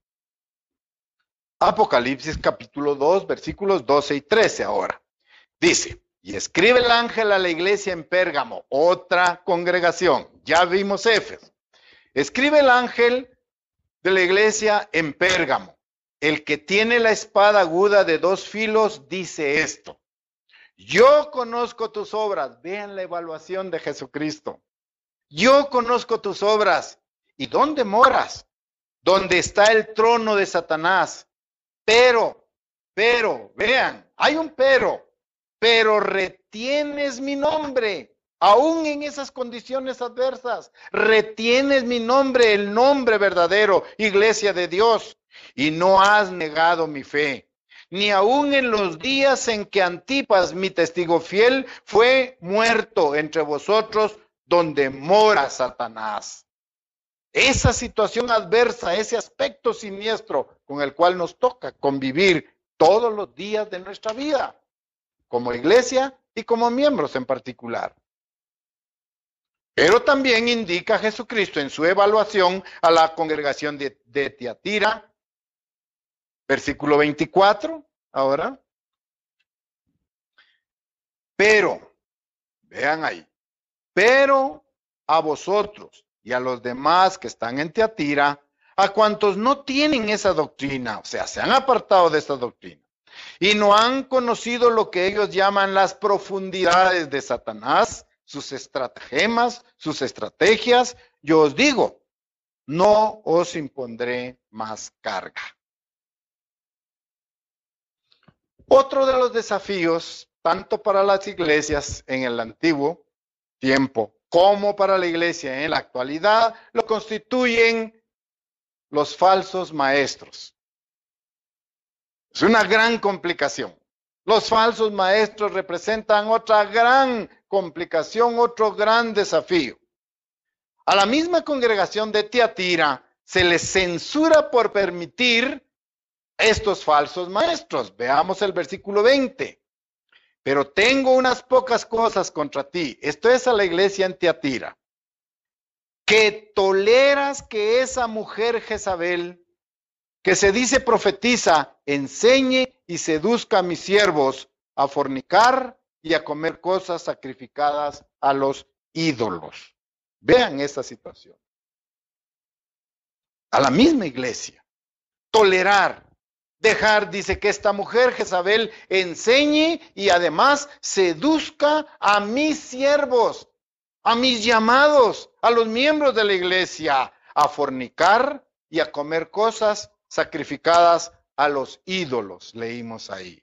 Apocalipsis capítulo dos, versículos doce y trece ahora. Dice: y escribe el ángel a la iglesia en Pérgamo, otra congregación. Ya vimos Éfeso. Escribe el ángel de la iglesia en Pérgamo: el que tiene la espada aguda de dos filos dice esto: yo conozco tus obras. Vean la evaluación de Jesucristo. Yo conozco tus obras. ¿Y dónde moras? Donde está el trono de Satanás. Pero, pero, vean, hay un pero, pero retienes mi nombre, aún en esas condiciones adversas, retienes mi nombre, el nombre verdadero, iglesia de Dios, y no has negado mi fe, ni aún en los días en que Antipas, mi testigo fiel, fue muerto entre vosotros, donde mora Satanás. Esa situación adversa, ese aspecto siniestro con el cual nos toca convivir todos los días de nuestra vida, como iglesia y como miembros en particular. Pero también indica Jesucristo en su evaluación a la congregación de, de Tiatira, versículo veinticuatro, ahora. Pero, vean ahí, pero a vosotros y a los demás que están en Tiatira, a cuantos no tienen esa doctrina, o sea, se han apartado de esa doctrina, y no han conocido lo que ellos llaman las profundidades de Satanás, sus estratagemas, sus estrategias, yo os digo, no os impondré más carga. Otro de los desafíos, tanto para las iglesias en el antiguo tiempo como para la iglesia en la actualidad, lo constituyen los falsos maestros. Es una gran complicación. Los falsos maestros representan otra gran complicación, otro gran desafío. A la misma congregación de Tiatira se les censura por permitir estos falsos maestros. Veamos el versículo veinte. Pero tengo unas pocas cosas contra ti. Esto es a la iglesia en Tiatira. Que toleras que esa mujer Jezabel, que se dice profetiza, enseñe y seduzca a mis siervos a fornicar y a comer cosas sacrificadas a los ídolos. Vean esta situación. A la misma iglesia. Tolerar. Dejar, dice, que esta mujer, Jezabel, enseñe y además seduzca a mis siervos, a mis llamados, a los miembros de la iglesia, a fornicar y a comer cosas sacrificadas a los ídolos, leímos ahí.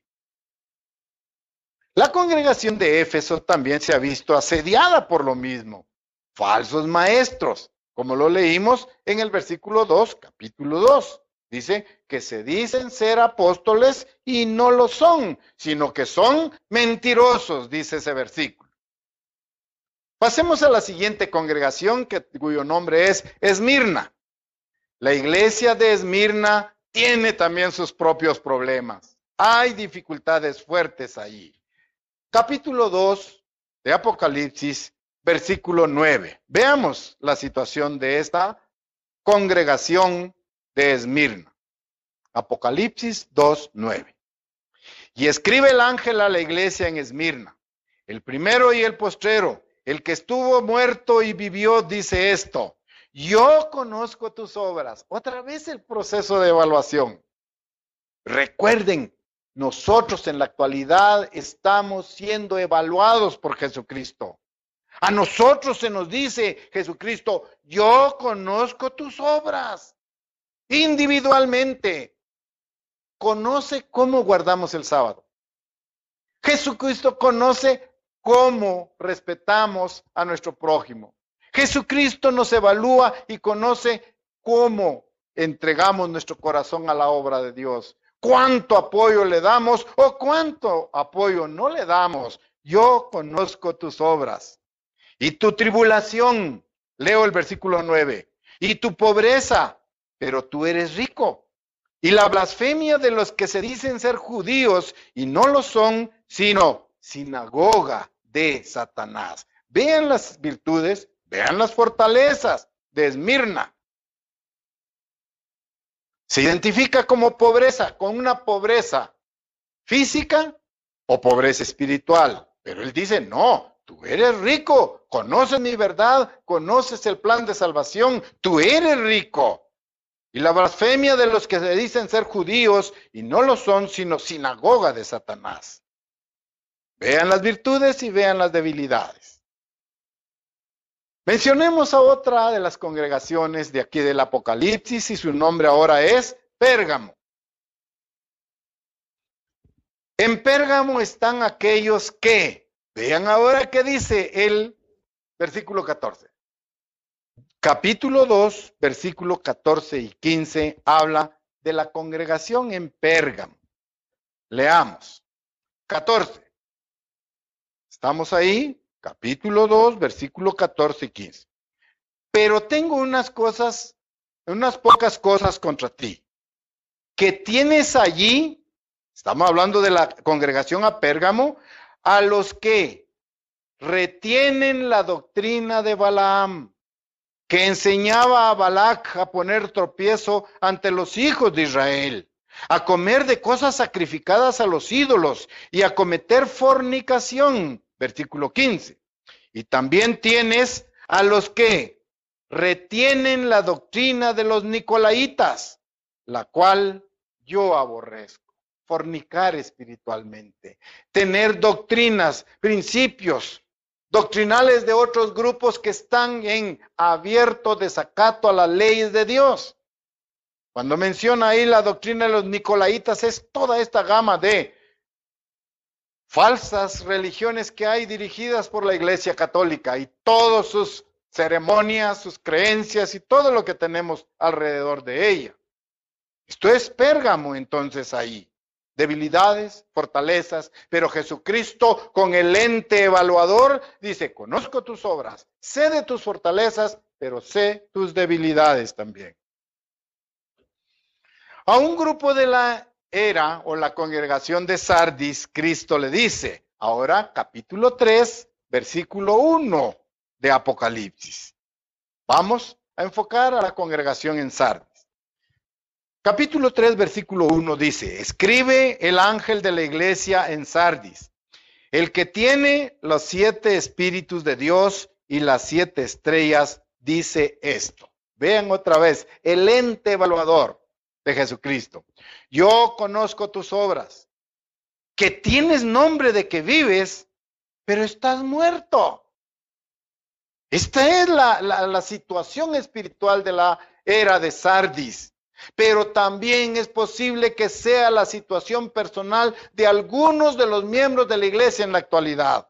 La congregación de Éfeso también se ha visto asediada por lo mismo. Falsos maestros, como lo leímos en el versículo dos, capítulo dos. Dice que se dicen ser apóstoles y no lo son, sino que son mentirosos, dice ese versículo. Pasemos a la siguiente congregación, que, cuyo nombre es Esmirna. La iglesia de Esmirna tiene también sus propios problemas. Hay dificultades fuertes allí. Capítulo dos de Apocalipsis, versículo nueve. Veamos la situación de esta congregación de Esmirna. Apocalipsis dos, nueve. Y escribe el ángel a la iglesia en Esmirna, el primero y el postrero, el que estuvo muerto y vivió, dice esto: yo conozco tus obras. Otra vez el proceso de evaluación. Recuerden, nosotros en la actualidad estamos siendo evaluados por Jesucristo. A nosotros se nos dice Jesucristo: yo conozco tus obras. Individualmente, conoce cómo guardamos el sábado. Jesucristo conoce cómo respetamos a nuestro prójimo. Jesucristo nos evalúa y conoce cómo entregamos nuestro corazón a la obra de Dios. Cuánto apoyo le damos o cuánto apoyo no le damos. Yo conozco tus obras. Y tu tribulación, leo el versículo nueve, y tu pobreza, pero tú eres rico. Y la blasfemia de los que se dicen ser judíos y no lo son, sino sinagoga de Satanás. Vean las virtudes, vean las fortalezas de Esmirna. Se identifica como pobreza, con una pobreza física o pobreza espiritual. Pero él dice, no, tú eres rico, conoces mi verdad, conoces el plan de salvación, tú eres rico. Y la blasfemia de los que se dicen ser judíos y no lo son, sino sinagoga de Satanás. Vean las virtudes y vean las debilidades. Mencionemos a otra de las congregaciones de aquí del Apocalipsis y su nombre ahora es Pérgamo. En Pérgamo están aquellos que, vean ahora qué dice el versículo catorce. Capítulo dos, versículo catorce y quince, habla de la congregación en Pérgamo. Leamos. catorce. ¿Estamos ahí? Capítulo dos, versículo catorce y quince. Pero tengo unas cosas, unas pocas cosas contra ti. Que tienes allí, estamos hablando de la congregación a Pérgamo, a los que retienen la doctrina de Balaam, que enseñaba a Balac a poner tropiezo ante los hijos de Israel, a comer de cosas sacrificadas a los ídolos y a cometer fornicación. Versículo quince. Y también tienes a los que retienen la doctrina de los nicolaitas, la cual yo aborrezco. Fornicar espiritualmente, tener doctrinas, principios doctrinales de otros grupos que están en abierto desacato a las leyes de Dios. Cuando menciona ahí la doctrina de los nicolaitas, es toda esta gama de falsas religiones que hay dirigidas por la Iglesia Católica y todas sus ceremonias, sus creencias y todo lo que tenemos alrededor de ella. Esto es Pérgamo entonces ahí. Debilidades, fortalezas, pero Jesucristo con el lente evaluador dice, conozco tus obras, sé de tus fortalezas, pero sé tus debilidades también. A un grupo de la era o la congregación de Sardis, Cristo le dice, ahora capítulo tres, versículo uno de Apocalipsis. Vamos a enfocar a la congregación en Sardis. Capítulo tres, versículo uno dice, escribe el ángel de la iglesia en Sardis, el que tiene los siete espíritus de Dios y las siete estrellas dice esto. Vean otra vez, el ente evaluador de Jesucristo. Yo conozco tus obras, que tienes nombre de que vives, pero estás muerto. Esta es la, la, la situación espiritual de la era de Sardis. Pero también es posible que sea la situación personal de algunos de los miembros de la iglesia en la actualidad.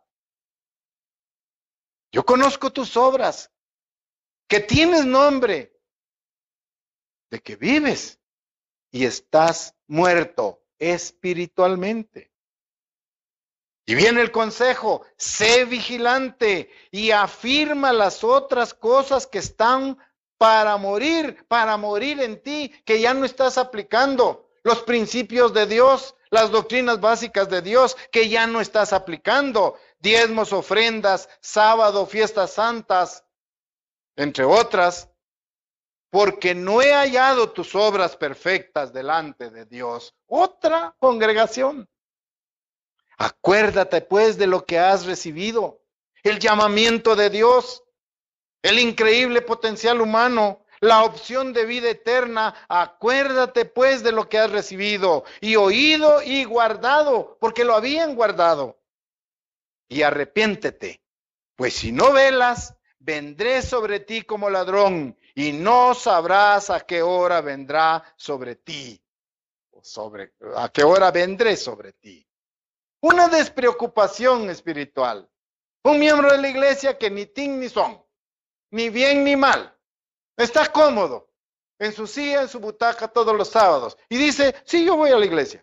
Yo conozco tus obras, que tienes nombre de que vives y estás muerto espiritualmente. Y viene el consejo, sé vigilante y afirma las otras cosas que están para morir, para morir en ti, que ya no estás aplicando. Los principios de Dios, las doctrinas básicas de Dios, que ya no estás aplicando. Diezmos, ofrendas, sábado, fiestas santas, entre otras. Porque no he hallado tus obras perfectas delante de Dios. Otra congregación. Acuérdate pues de lo que has recibido, el llamamiento de Dios, el increíble potencial humano, la opción de vida eterna. Acuérdate pues de lo que has recibido y oído y guardado, porque lo habían guardado. Y arrepiéntete, pues si no velas, vendré sobre ti como ladrón y no sabrás a qué hora vendrá sobre ti, o sobre, a qué hora vendré sobre ti. Una despreocupación espiritual. Un miembro de la iglesia que ni tin ni son, ni bien ni mal. Está cómodo en su silla, en su butaca todos los sábados. Y dice, sí, yo voy a la iglesia.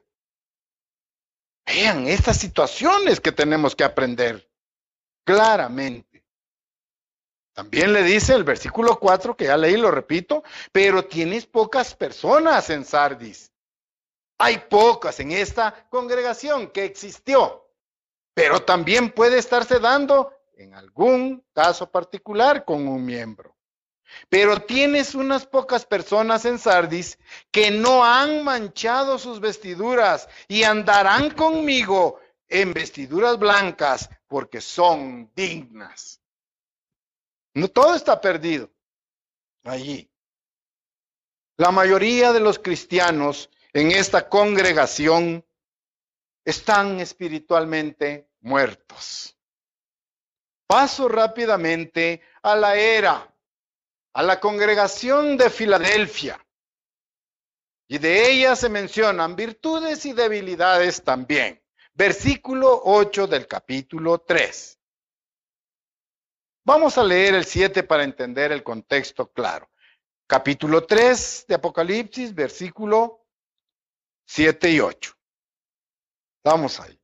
Vean estas situaciones que tenemos que aprender claramente. También le dice el versículo cuatro, que ya leí, lo repito, pero tienes pocas personas en Sardis. Hay pocas en esta congregación que existió, pero también puede estarse dando en algún caso particular con un miembro. Pero tienes unas pocas personas en Sardis que no han manchado sus vestiduras y andarán conmigo en vestiduras blancas porque son dignas. No todo está perdido allí. La mayoría de los cristianos en esta congregación están espiritualmente muertos. Paso rápidamente a la era, a la congregación de Filadelfia. Y de ella se mencionan virtudes y debilidades también. Versículo ocho del capítulo tres. Vamos a leer el siete para entender el contexto claro. Capítulo tres de Apocalipsis, versículo siete y ocho. Vamos ahí.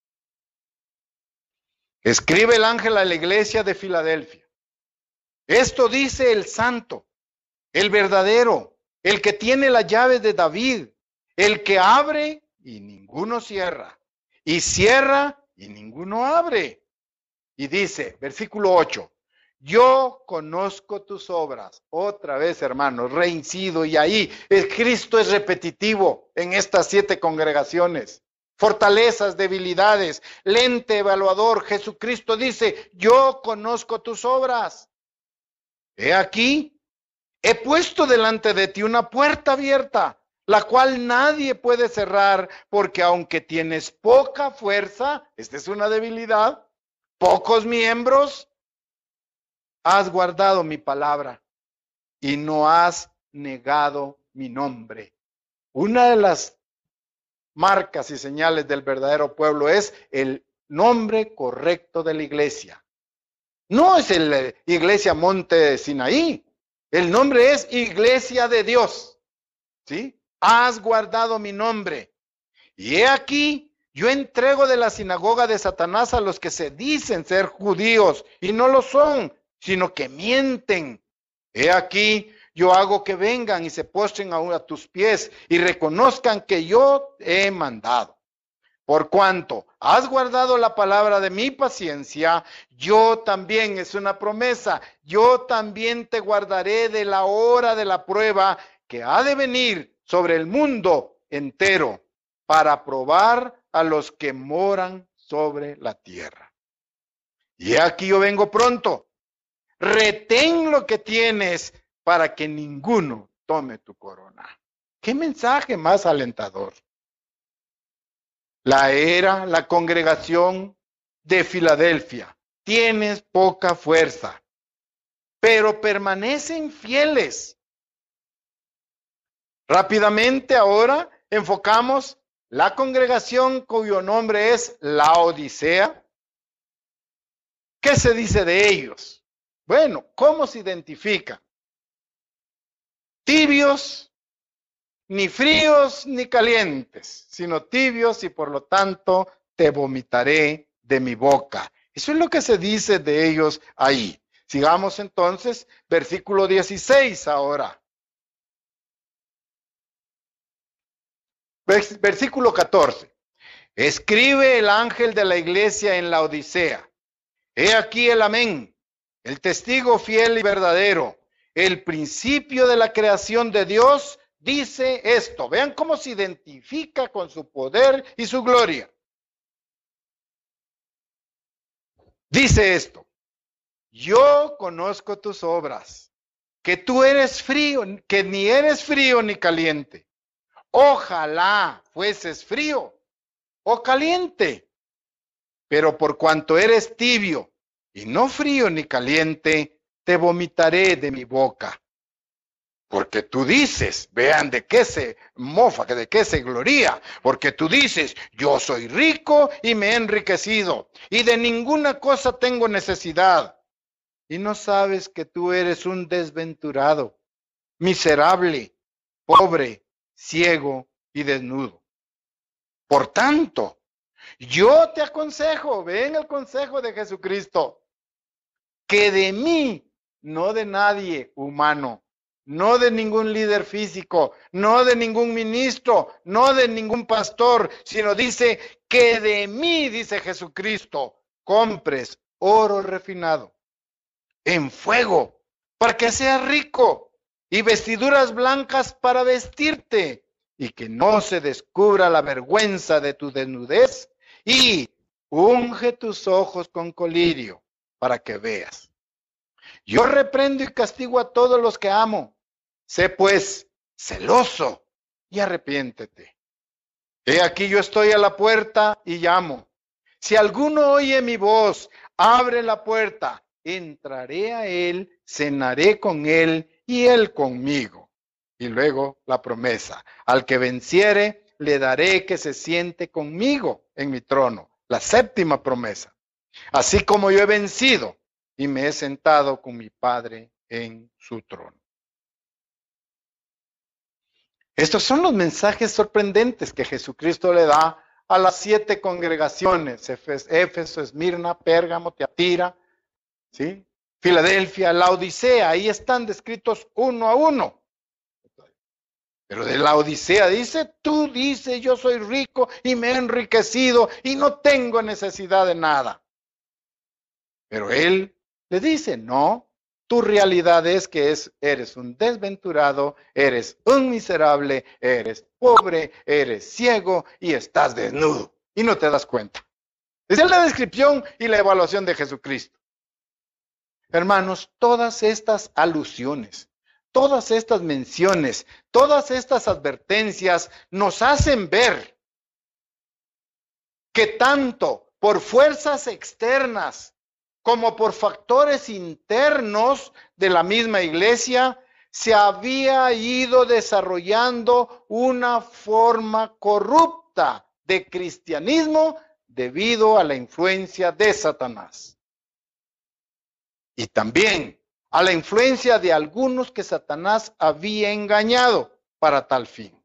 Escribe el ángel a la iglesia de Filadelfia. Esto dice el santo, el verdadero, el que tiene las llaves de David, el que abre y ninguno cierra, y cierra y ninguno abre. Y dice, versículo ocho, yo conozco tus obras. Otra vez, hermanos, reincido, y ahí el Cristo es repetitivo en estas siete congregaciones. Fortalezas, debilidades, lente evaluador. Jesucristo dice, yo conozco tus obras. He aquí, he puesto delante de ti una puerta abierta, la cual nadie puede cerrar, porque aunque tienes poca fuerza, esta es una debilidad, pocos miembros, has guardado mi palabra y no has negado mi nombre. Una de las marcas y señales del verdadero pueblo es el nombre correcto de la iglesia. No es la iglesia Monte Sinaí, el nombre es Iglesia de Dios. ¿Sí? Has guardado mi nombre. Y he aquí, yo entrego de la sinagoga de Satanás a los que se dicen ser judíos y no lo son, sino que mienten. He aquí, yo hago que vengan y se postren a, a tus pies y reconozcan que yo he mandado. Por cuanto has guardado la palabra de mi paciencia, yo también, es una promesa, yo también te guardaré de la hora de la prueba que ha de venir sobre el mundo entero para probar a los que moran sobre la tierra. Y aquí yo vengo pronto. retén lo que tienes para que ninguno tome tu corona. ¿Qué mensaje más alentador? La era, la congregación de Filadelfia, tienes poca fuerza, pero permanecen fieles. Rápidamente ahora enfocamos la congregación cuyo nombre es Laodicea. ¿Qué se dice de ellos? Bueno, ¿cómo se identifica? Tibios, ni fríos ni calientes, sino tibios y por lo tanto te vomitaré de mi boca. Eso es lo que se dice de ellos ahí. Sigamos entonces, versículo dieciséis ahora. Versículo catorce. Escribe el ángel de la iglesia en Laodicea. He aquí el amén, el testigo fiel y verdadero, el principio de la creación de Dios, dice esto. Vean cómo se identifica con su poder y su gloria. Dice esto. Yo conozco tus obras, que tú eres frío, que ni eres frío ni caliente. Ojalá fueses frío o caliente, pero por cuanto eres tibio y no frío ni caliente, te vomitaré de mi boca. Porque tú dices, vean de qué se mofa, de qué se gloria, porque tú dices, yo soy rico y me he enriquecido, y de ninguna cosa tengo necesidad. Y no sabes que tú eres un desventurado, miserable, pobre, ciego y desnudo. Por tanto, yo te aconsejo, ven el consejo de Jesucristo, que de mí, no de nadie humano, no de ningún líder físico, no de ningún ministro, no de ningún pastor, sino dice que de mí, dice Jesucristo, compres oro refinado en fuego para que seas rico y vestiduras blancas para vestirte y que no se descubra la vergüenza de tu desnudez y unge tus ojos con colirio para que veas. Yo reprendo y castigo a todos los que amo. Sé pues celoso y arrepiéntete. He aquí yo estoy a la puerta y llamo. Si alguno oye mi voz, abre la puerta, entraré a él, cenaré con él y él conmigo. Y luego la promesa, al que venciere, le daré que se siente conmigo en mi trono. La séptima promesa. Así como yo he vencido y me he sentado con mi Padre en su trono. Estos son los mensajes sorprendentes que Jesucristo le da a las siete congregaciones, Éfeso, Esmirna, Pérgamo, Tiatira, ¿sí? Filadelfia, Laodicea, ahí están descritos uno a uno. Pero de Laodicea dice, tú dices, yo soy rico y me he enriquecido y no tengo necesidad de nada. Pero él le dice, no, tu realidad es que es, eres un desventurado, eres un miserable, eres pobre, eres ciego y estás desnudo y no te das cuenta. Esa es la descripción y la evaluación de Jesucristo. Hermanos, todas estas alusiones, todas estas menciones, todas estas advertencias nos hacen ver que tanto por fuerzas externas como por factores internos de la misma iglesia, se había ido desarrollando una forma corrupta de cristianismo debido a la influencia de Satanás. Y también a la influencia de algunos que Satanás había engañado para tal fin.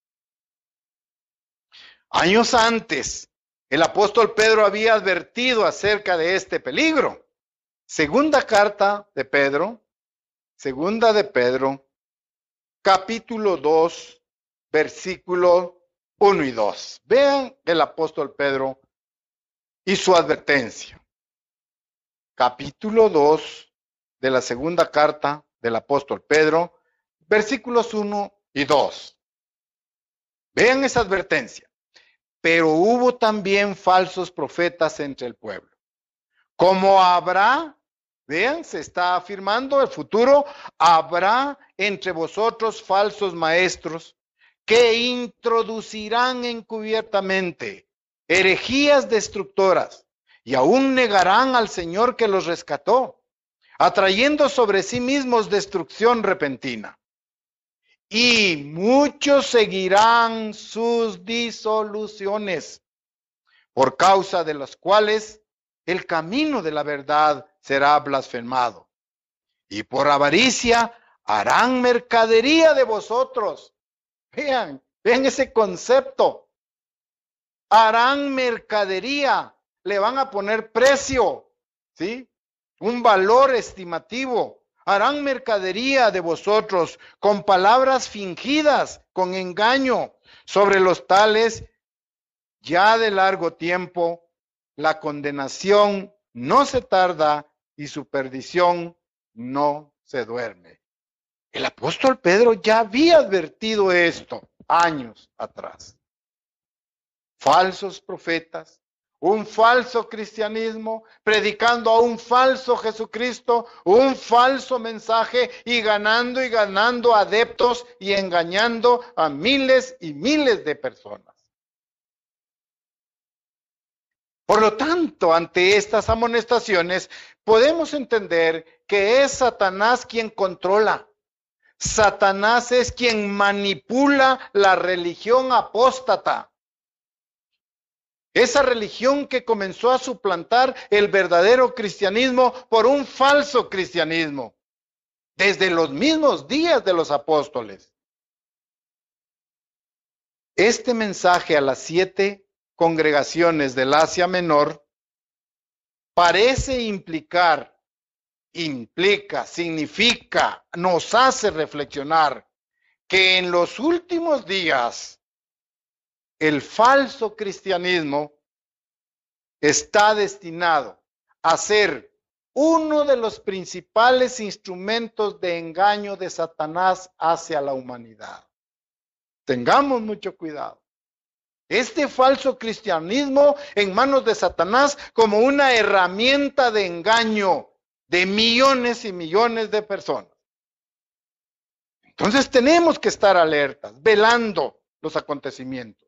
Años antes, el apóstol Pedro había advertido acerca de este peligro. Segunda carta de Pedro, segunda de Pedro, capítulo dos, versículo uno y dos. Vean el apóstol Pedro y su advertencia. Capítulo dos de la segunda carta del apóstol Pedro, versículos uno y dos. Vean esa advertencia. Pero hubo también falsos profetas entre el pueblo, como habrá Vean, se está afirmando el futuro. Habrá entre vosotros falsos maestros que introducirán encubiertamente herejías destructoras y aún negarán al Señor que los rescató, atrayendo sobre sí mismos destrucción repentina. Y muchos seguirán sus disoluciones, por causa de las cuales el camino de la verdad será blasfemado. Y por avaricia harán mercadería de vosotros. Vean, vean ese concepto. Harán mercadería, le van a poner precio, ¿sí? Un valor estimativo. Harán mercadería de vosotros con palabras fingidas, con engaño. Sobre los tales, ya de largo tiempo, la condenación no se tarda y su perdición no se duerme. El apóstol Pedro ya había advertido esto años atrás. Falsos profetas, un falso cristianismo, predicando a un falso Jesucristo, un falso mensaje y ganando y ganando adeptos y engañando a miles y miles de personas. Por lo tanto, ante estas amonestaciones, podemos entender que es Satanás quien controla. Satanás es quien manipula la religión apóstata. Esa religión que comenzó a suplantar el verdadero cristianismo por un falso cristianismo, desde los mismos días de los apóstoles. Este mensaje a las siete congregaciones del Asia Menor parece implicar, implica, significa, nos hace reflexionar que en los últimos días el falso cristianismo está destinado a ser uno de los principales instrumentos de engaño de Satanás hacia la humanidad. Tengamos mucho cuidado. Este falso cristianismo en manos de Satanás como una herramienta de engaño de millones y millones de personas. Entonces tenemos que estar alertas, velando los acontecimientos.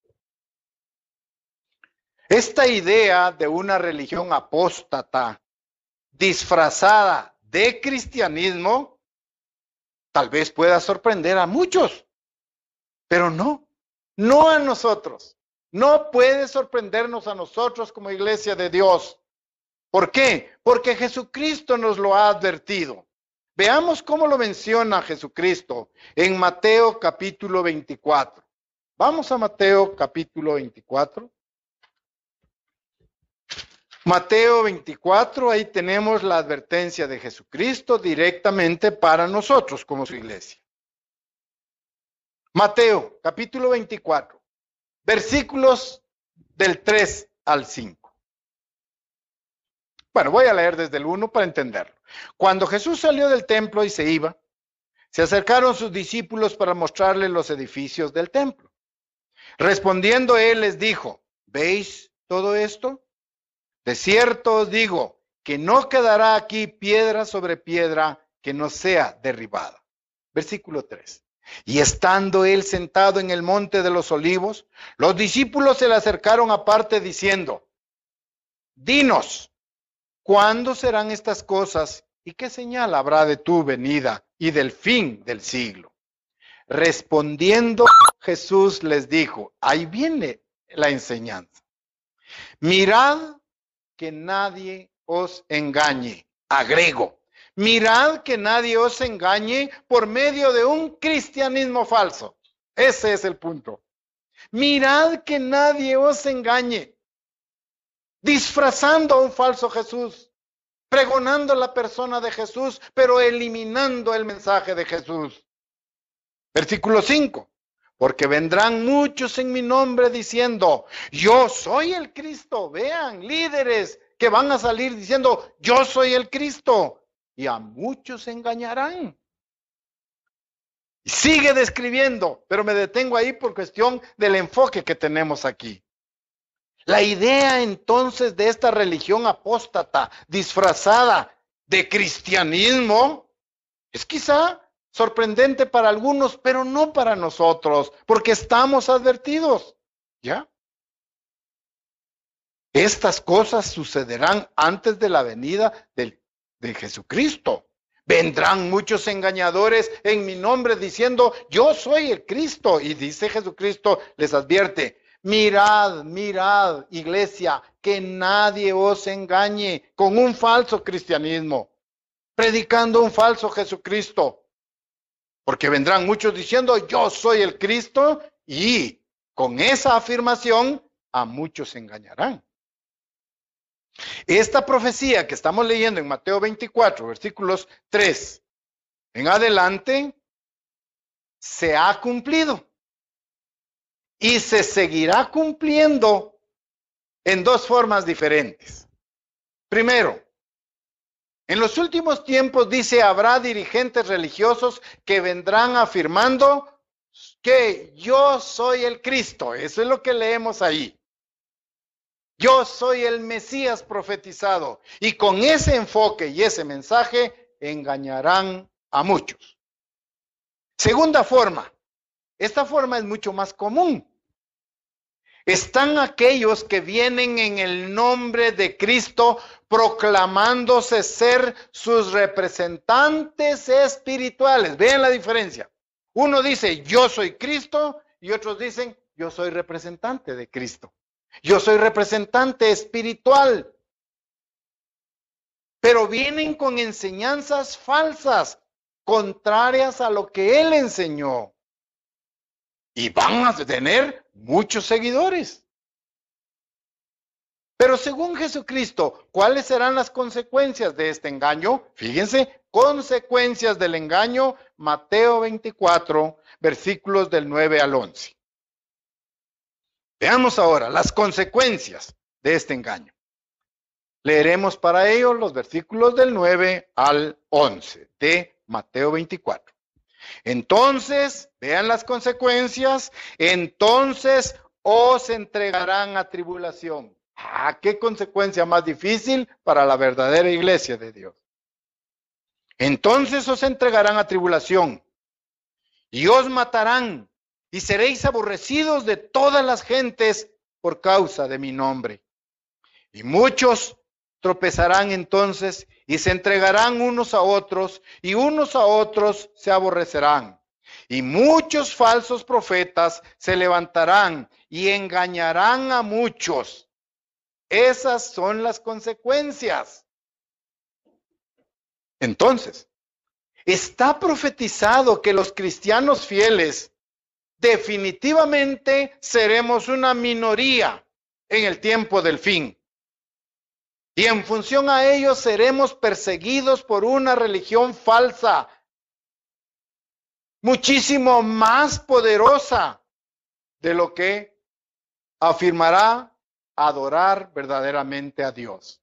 Esta idea de una religión apóstata disfrazada de cristianismo tal vez pueda sorprender a muchos, pero no, no a nosotros. No puede sorprendernos a nosotros como iglesia de Dios. ¿Por qué? Porque Jesucristo nos lo ha advertido. Veamos cómo lo menciona Jesucristo en Mateo capítulo veinticuatro. Vamos a Mateo capítulo veinticuatro. Mateo veinticuatro, ahí tenemos la advertencia de Jesucristo directamente para nosotros como su iglesia. Mateo capítulo veinticuatro, versículos del tres al cinco. Bueno, voy a leer desde el uno para entenderlo. Cuando Jesús salió del templo y se iba, se acercaron sus discípulos para mostrarle los edificios del templo. Respondiendo él les dijo, ¿veis todo esto? De cierto os digo que no quedará aquí piedra sobre piedra que no sea derribada. Versículo tres. Y estando él sentado en el monte de los olivos, los discípulos se le acercaron aparte diciendo, dinos, ¿cuándo serán estas cosas y qué señal habrá de tu venida y del fin del siglo? Respondiendo Jesús les dijo, ahí viene la enseñanza. Mirad que nadie os engañe. Agrego, mirad que nadie os engañe por medio de un cristianismo falso. Ese es el punto. Mirad que nadie os engañe, disfrazando a un falso Jesús, pregonando la persona de Jesús, pero eliminando el mensaje de Jesús. Versículo cinco. Porque vendrán muchos en mi nombre diciendo, yo soy el Cristo. Vean, líderes que van a salir diciendo, yo soy el Cristo. Y a muchos engañarán. Y sigue describiendo, pero me detengo ahí por cuestión del enfoque que tenemos aquí. La idea entonces de esta religión apóstata, disfrazada de cristianismo es quizá sorprendente para algunos, pero no para nosotros, porque estamos advertidos, ¿ya? Estas cosas sucederán antes de la venida de, de Jesucristo. Vendrán muchos engañadores en mi nombre diciendo, yo soy el Cristo. Y dice Jesucristo, les advierte, mirad, mirad, iglesia, que nadie os engañe con un falso cristianismo, predicando un falso Jesucristo. Porque vendrán muchos diciendo, yo soy el Cristo, y con esa afirmación a muchos engañarán. Esta profecía que estamos leyendo en Mateo veinticuatro, versículos tres en adelante, se ha cumplido y se seguirá cumpliendo en dos formas diferentes. Primero, en los últimos tiempos, dice, habrá dirigentes religiosos que vendrán afirmando que yo soy el Cristo. Eso es lo que leemos ahí. Yo soy el Mesías profetizado. Y con ese enfoque y ese mensaje engañarán a muchos. Segunda forma. Esta forma es mucho más común. Están aquellos que vienen en el nombre de Cristo proclamándose ser sus representantes espirituales. Vean la diferencia. Uno dice, yo soy Cristo, y otros dicen, yo soy representante de Cristo. Yo soy representante espiritual. Pero vienen con enseñanzas falsas, contrarias a lo que Él enseñó. Y van a tener muchos seguidores. Pero según Jesucristo, ¿cuáles serán las consecuencias de este engaño? Fíjense, consecuencias del engaño, Mateo veinticuatro, versículos del nueve al once. Veamos ahora las consecuencias de este engaño. Leeremos para ello los versículos del nueve al once de Mateo veinticuatro. Entonces, vean las consecuencias, entonces os entregarán a tribulación. Ah, qué consecuencia más difícil para la verdadera iglesia de Dios. Entonces os entregarán a tribulación y os matarán y seréis aborrecidos de todas las gentes por causa de mi nombre. Y muchos tropezarán entonces y se entregarán unos a otros y unos a otros se aborrecerán. Y muchos falsos profetas se levantarán y engañarán a muchos. Esas son las consecuencias. Entonces, está profetizado que los cristianos fieles definitivamente seremos una minoría en el tiempo del fin. Y en función a ello seremos perseguidos por una religión falsa, muchísimo más poderosa de lo que afirmará adorar verdaderamente a Dios.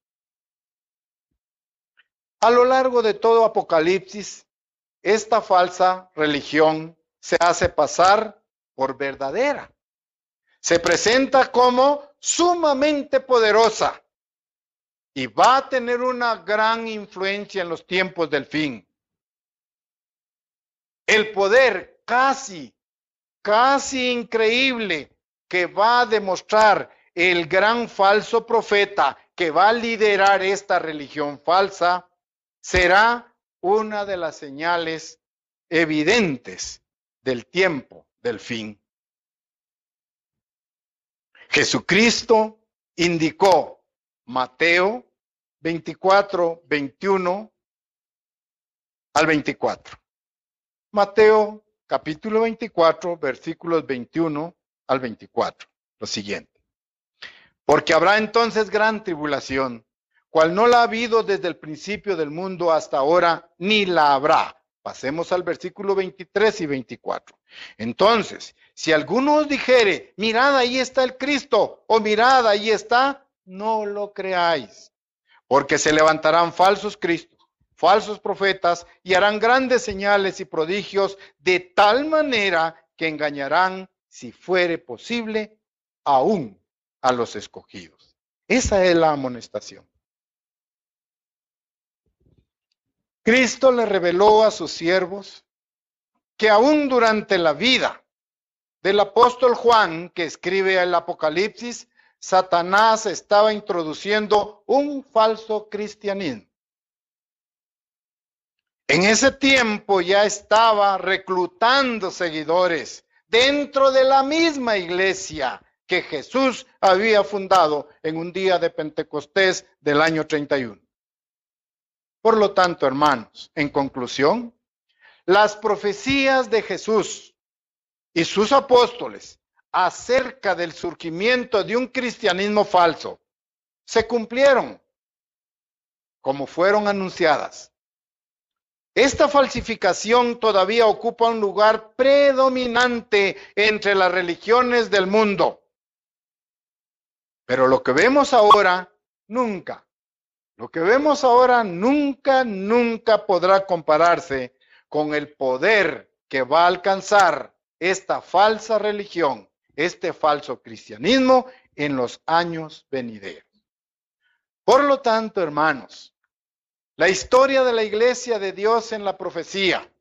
A lo largo de todo Apocalipsis, esta falsa religión se hace pasar por verdadera. Se presenta como sumamente poderosa y va a tener una gran influencia en los tiempos del fin. El poder casi, casi increíble que va a demostrar el gran falso profeta que va a liderar esta religión falsa será una de las señales evidentes del tiempo del fin. Jesucristo indicó Mateo veinticuatro, veintiuno al veinticuatro. Mateo capítulo veinticuatro, versículos veintiuno al veinticuatro. Lo siguiente. Porque habrá entonces gran tribulación, cual no la ha habido desde el principio del mundo hasta ahora, ni la habrá. Pasemos al versículo veintitrés y veinticuatro. Entonces, si alguno os dijere, mirad, ahí está el Cristo, o mirad, ahí está, no lo creáis. Porque se levantarán falsos cristos, falsos profetas, y harán grandes señales y prodigios, de tal manera que engañarán, si fuere posible, aún a los escogidos. Esa es la amonestación. Cristo le reveló a sus siervos que aún durante la vida del apóstol Juan, que escribe el Apocalipsis, Satanás estaba introduciendo un falso cristianismo. En ese tiempo ya estaba reclutando seguidores dentro de la misma iglesia que Jesús había fundado en un día de Pentecostés del año treinta y uno. Por lo tanto, hermanos, en conclusión, las profecías de Jesús y sus apóstoles acerca del surgimiento de un cristianismo falso se cumplieron como fueron anunciadas. Esta falsificación todavía ocupa un lugar predominante entre las religiones del mundo. Pero lo que vemos ahora, nunca, lo que vemos ahora nunca, nunca podrá compararse con el poder que va a alcanzar esta falsa religión, este falso cristianismo en los años venideros. Por lo tanto, hermanos, la historia de la iglesia de Dios en la profecía,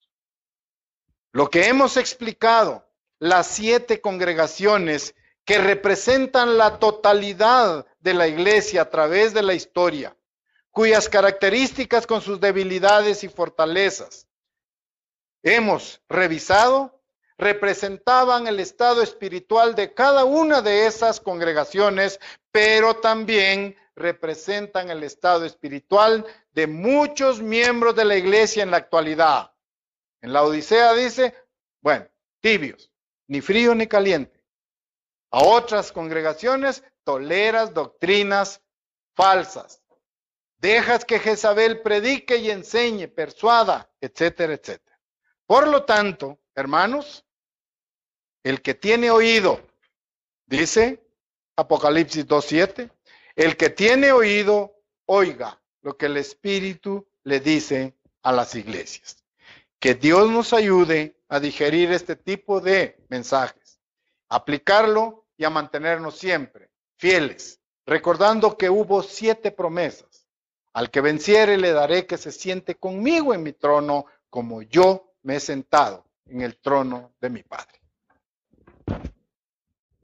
lo que hemos explicado, las siete congregaciones que representan la totalidad de la iglesia a través de la historia, cuyas características con sus debilidades y fortalezas hemos revisado, representaban el estado espiritual de cada una de esas congregaciones, pero también representan el estado espiritual de muchos miembros de la iglesia en la actualidad. En la Odisea dice, bueno, tibios, ni frío ni caliente. A otras congregaciones toleras doctrinas falsas. Dejas que Jezabel predique y enseñe, persuada, etcétera, etcétera. Por lo tanto, hermanos, el que tiene oído, dice Apocalipsis dos siete, el que tiene oído, oiga lo que el Espíritu le dice a las iglesias. Que Dios nos ayude a digerir este tipo de mensajes, aplicarlo y a mantenernos siempre fieles, recordando que hubo siete promesas. Al que venciere le daré que se siente conmigo en mi trono, como yo me he sentado en el trono de mi Padre.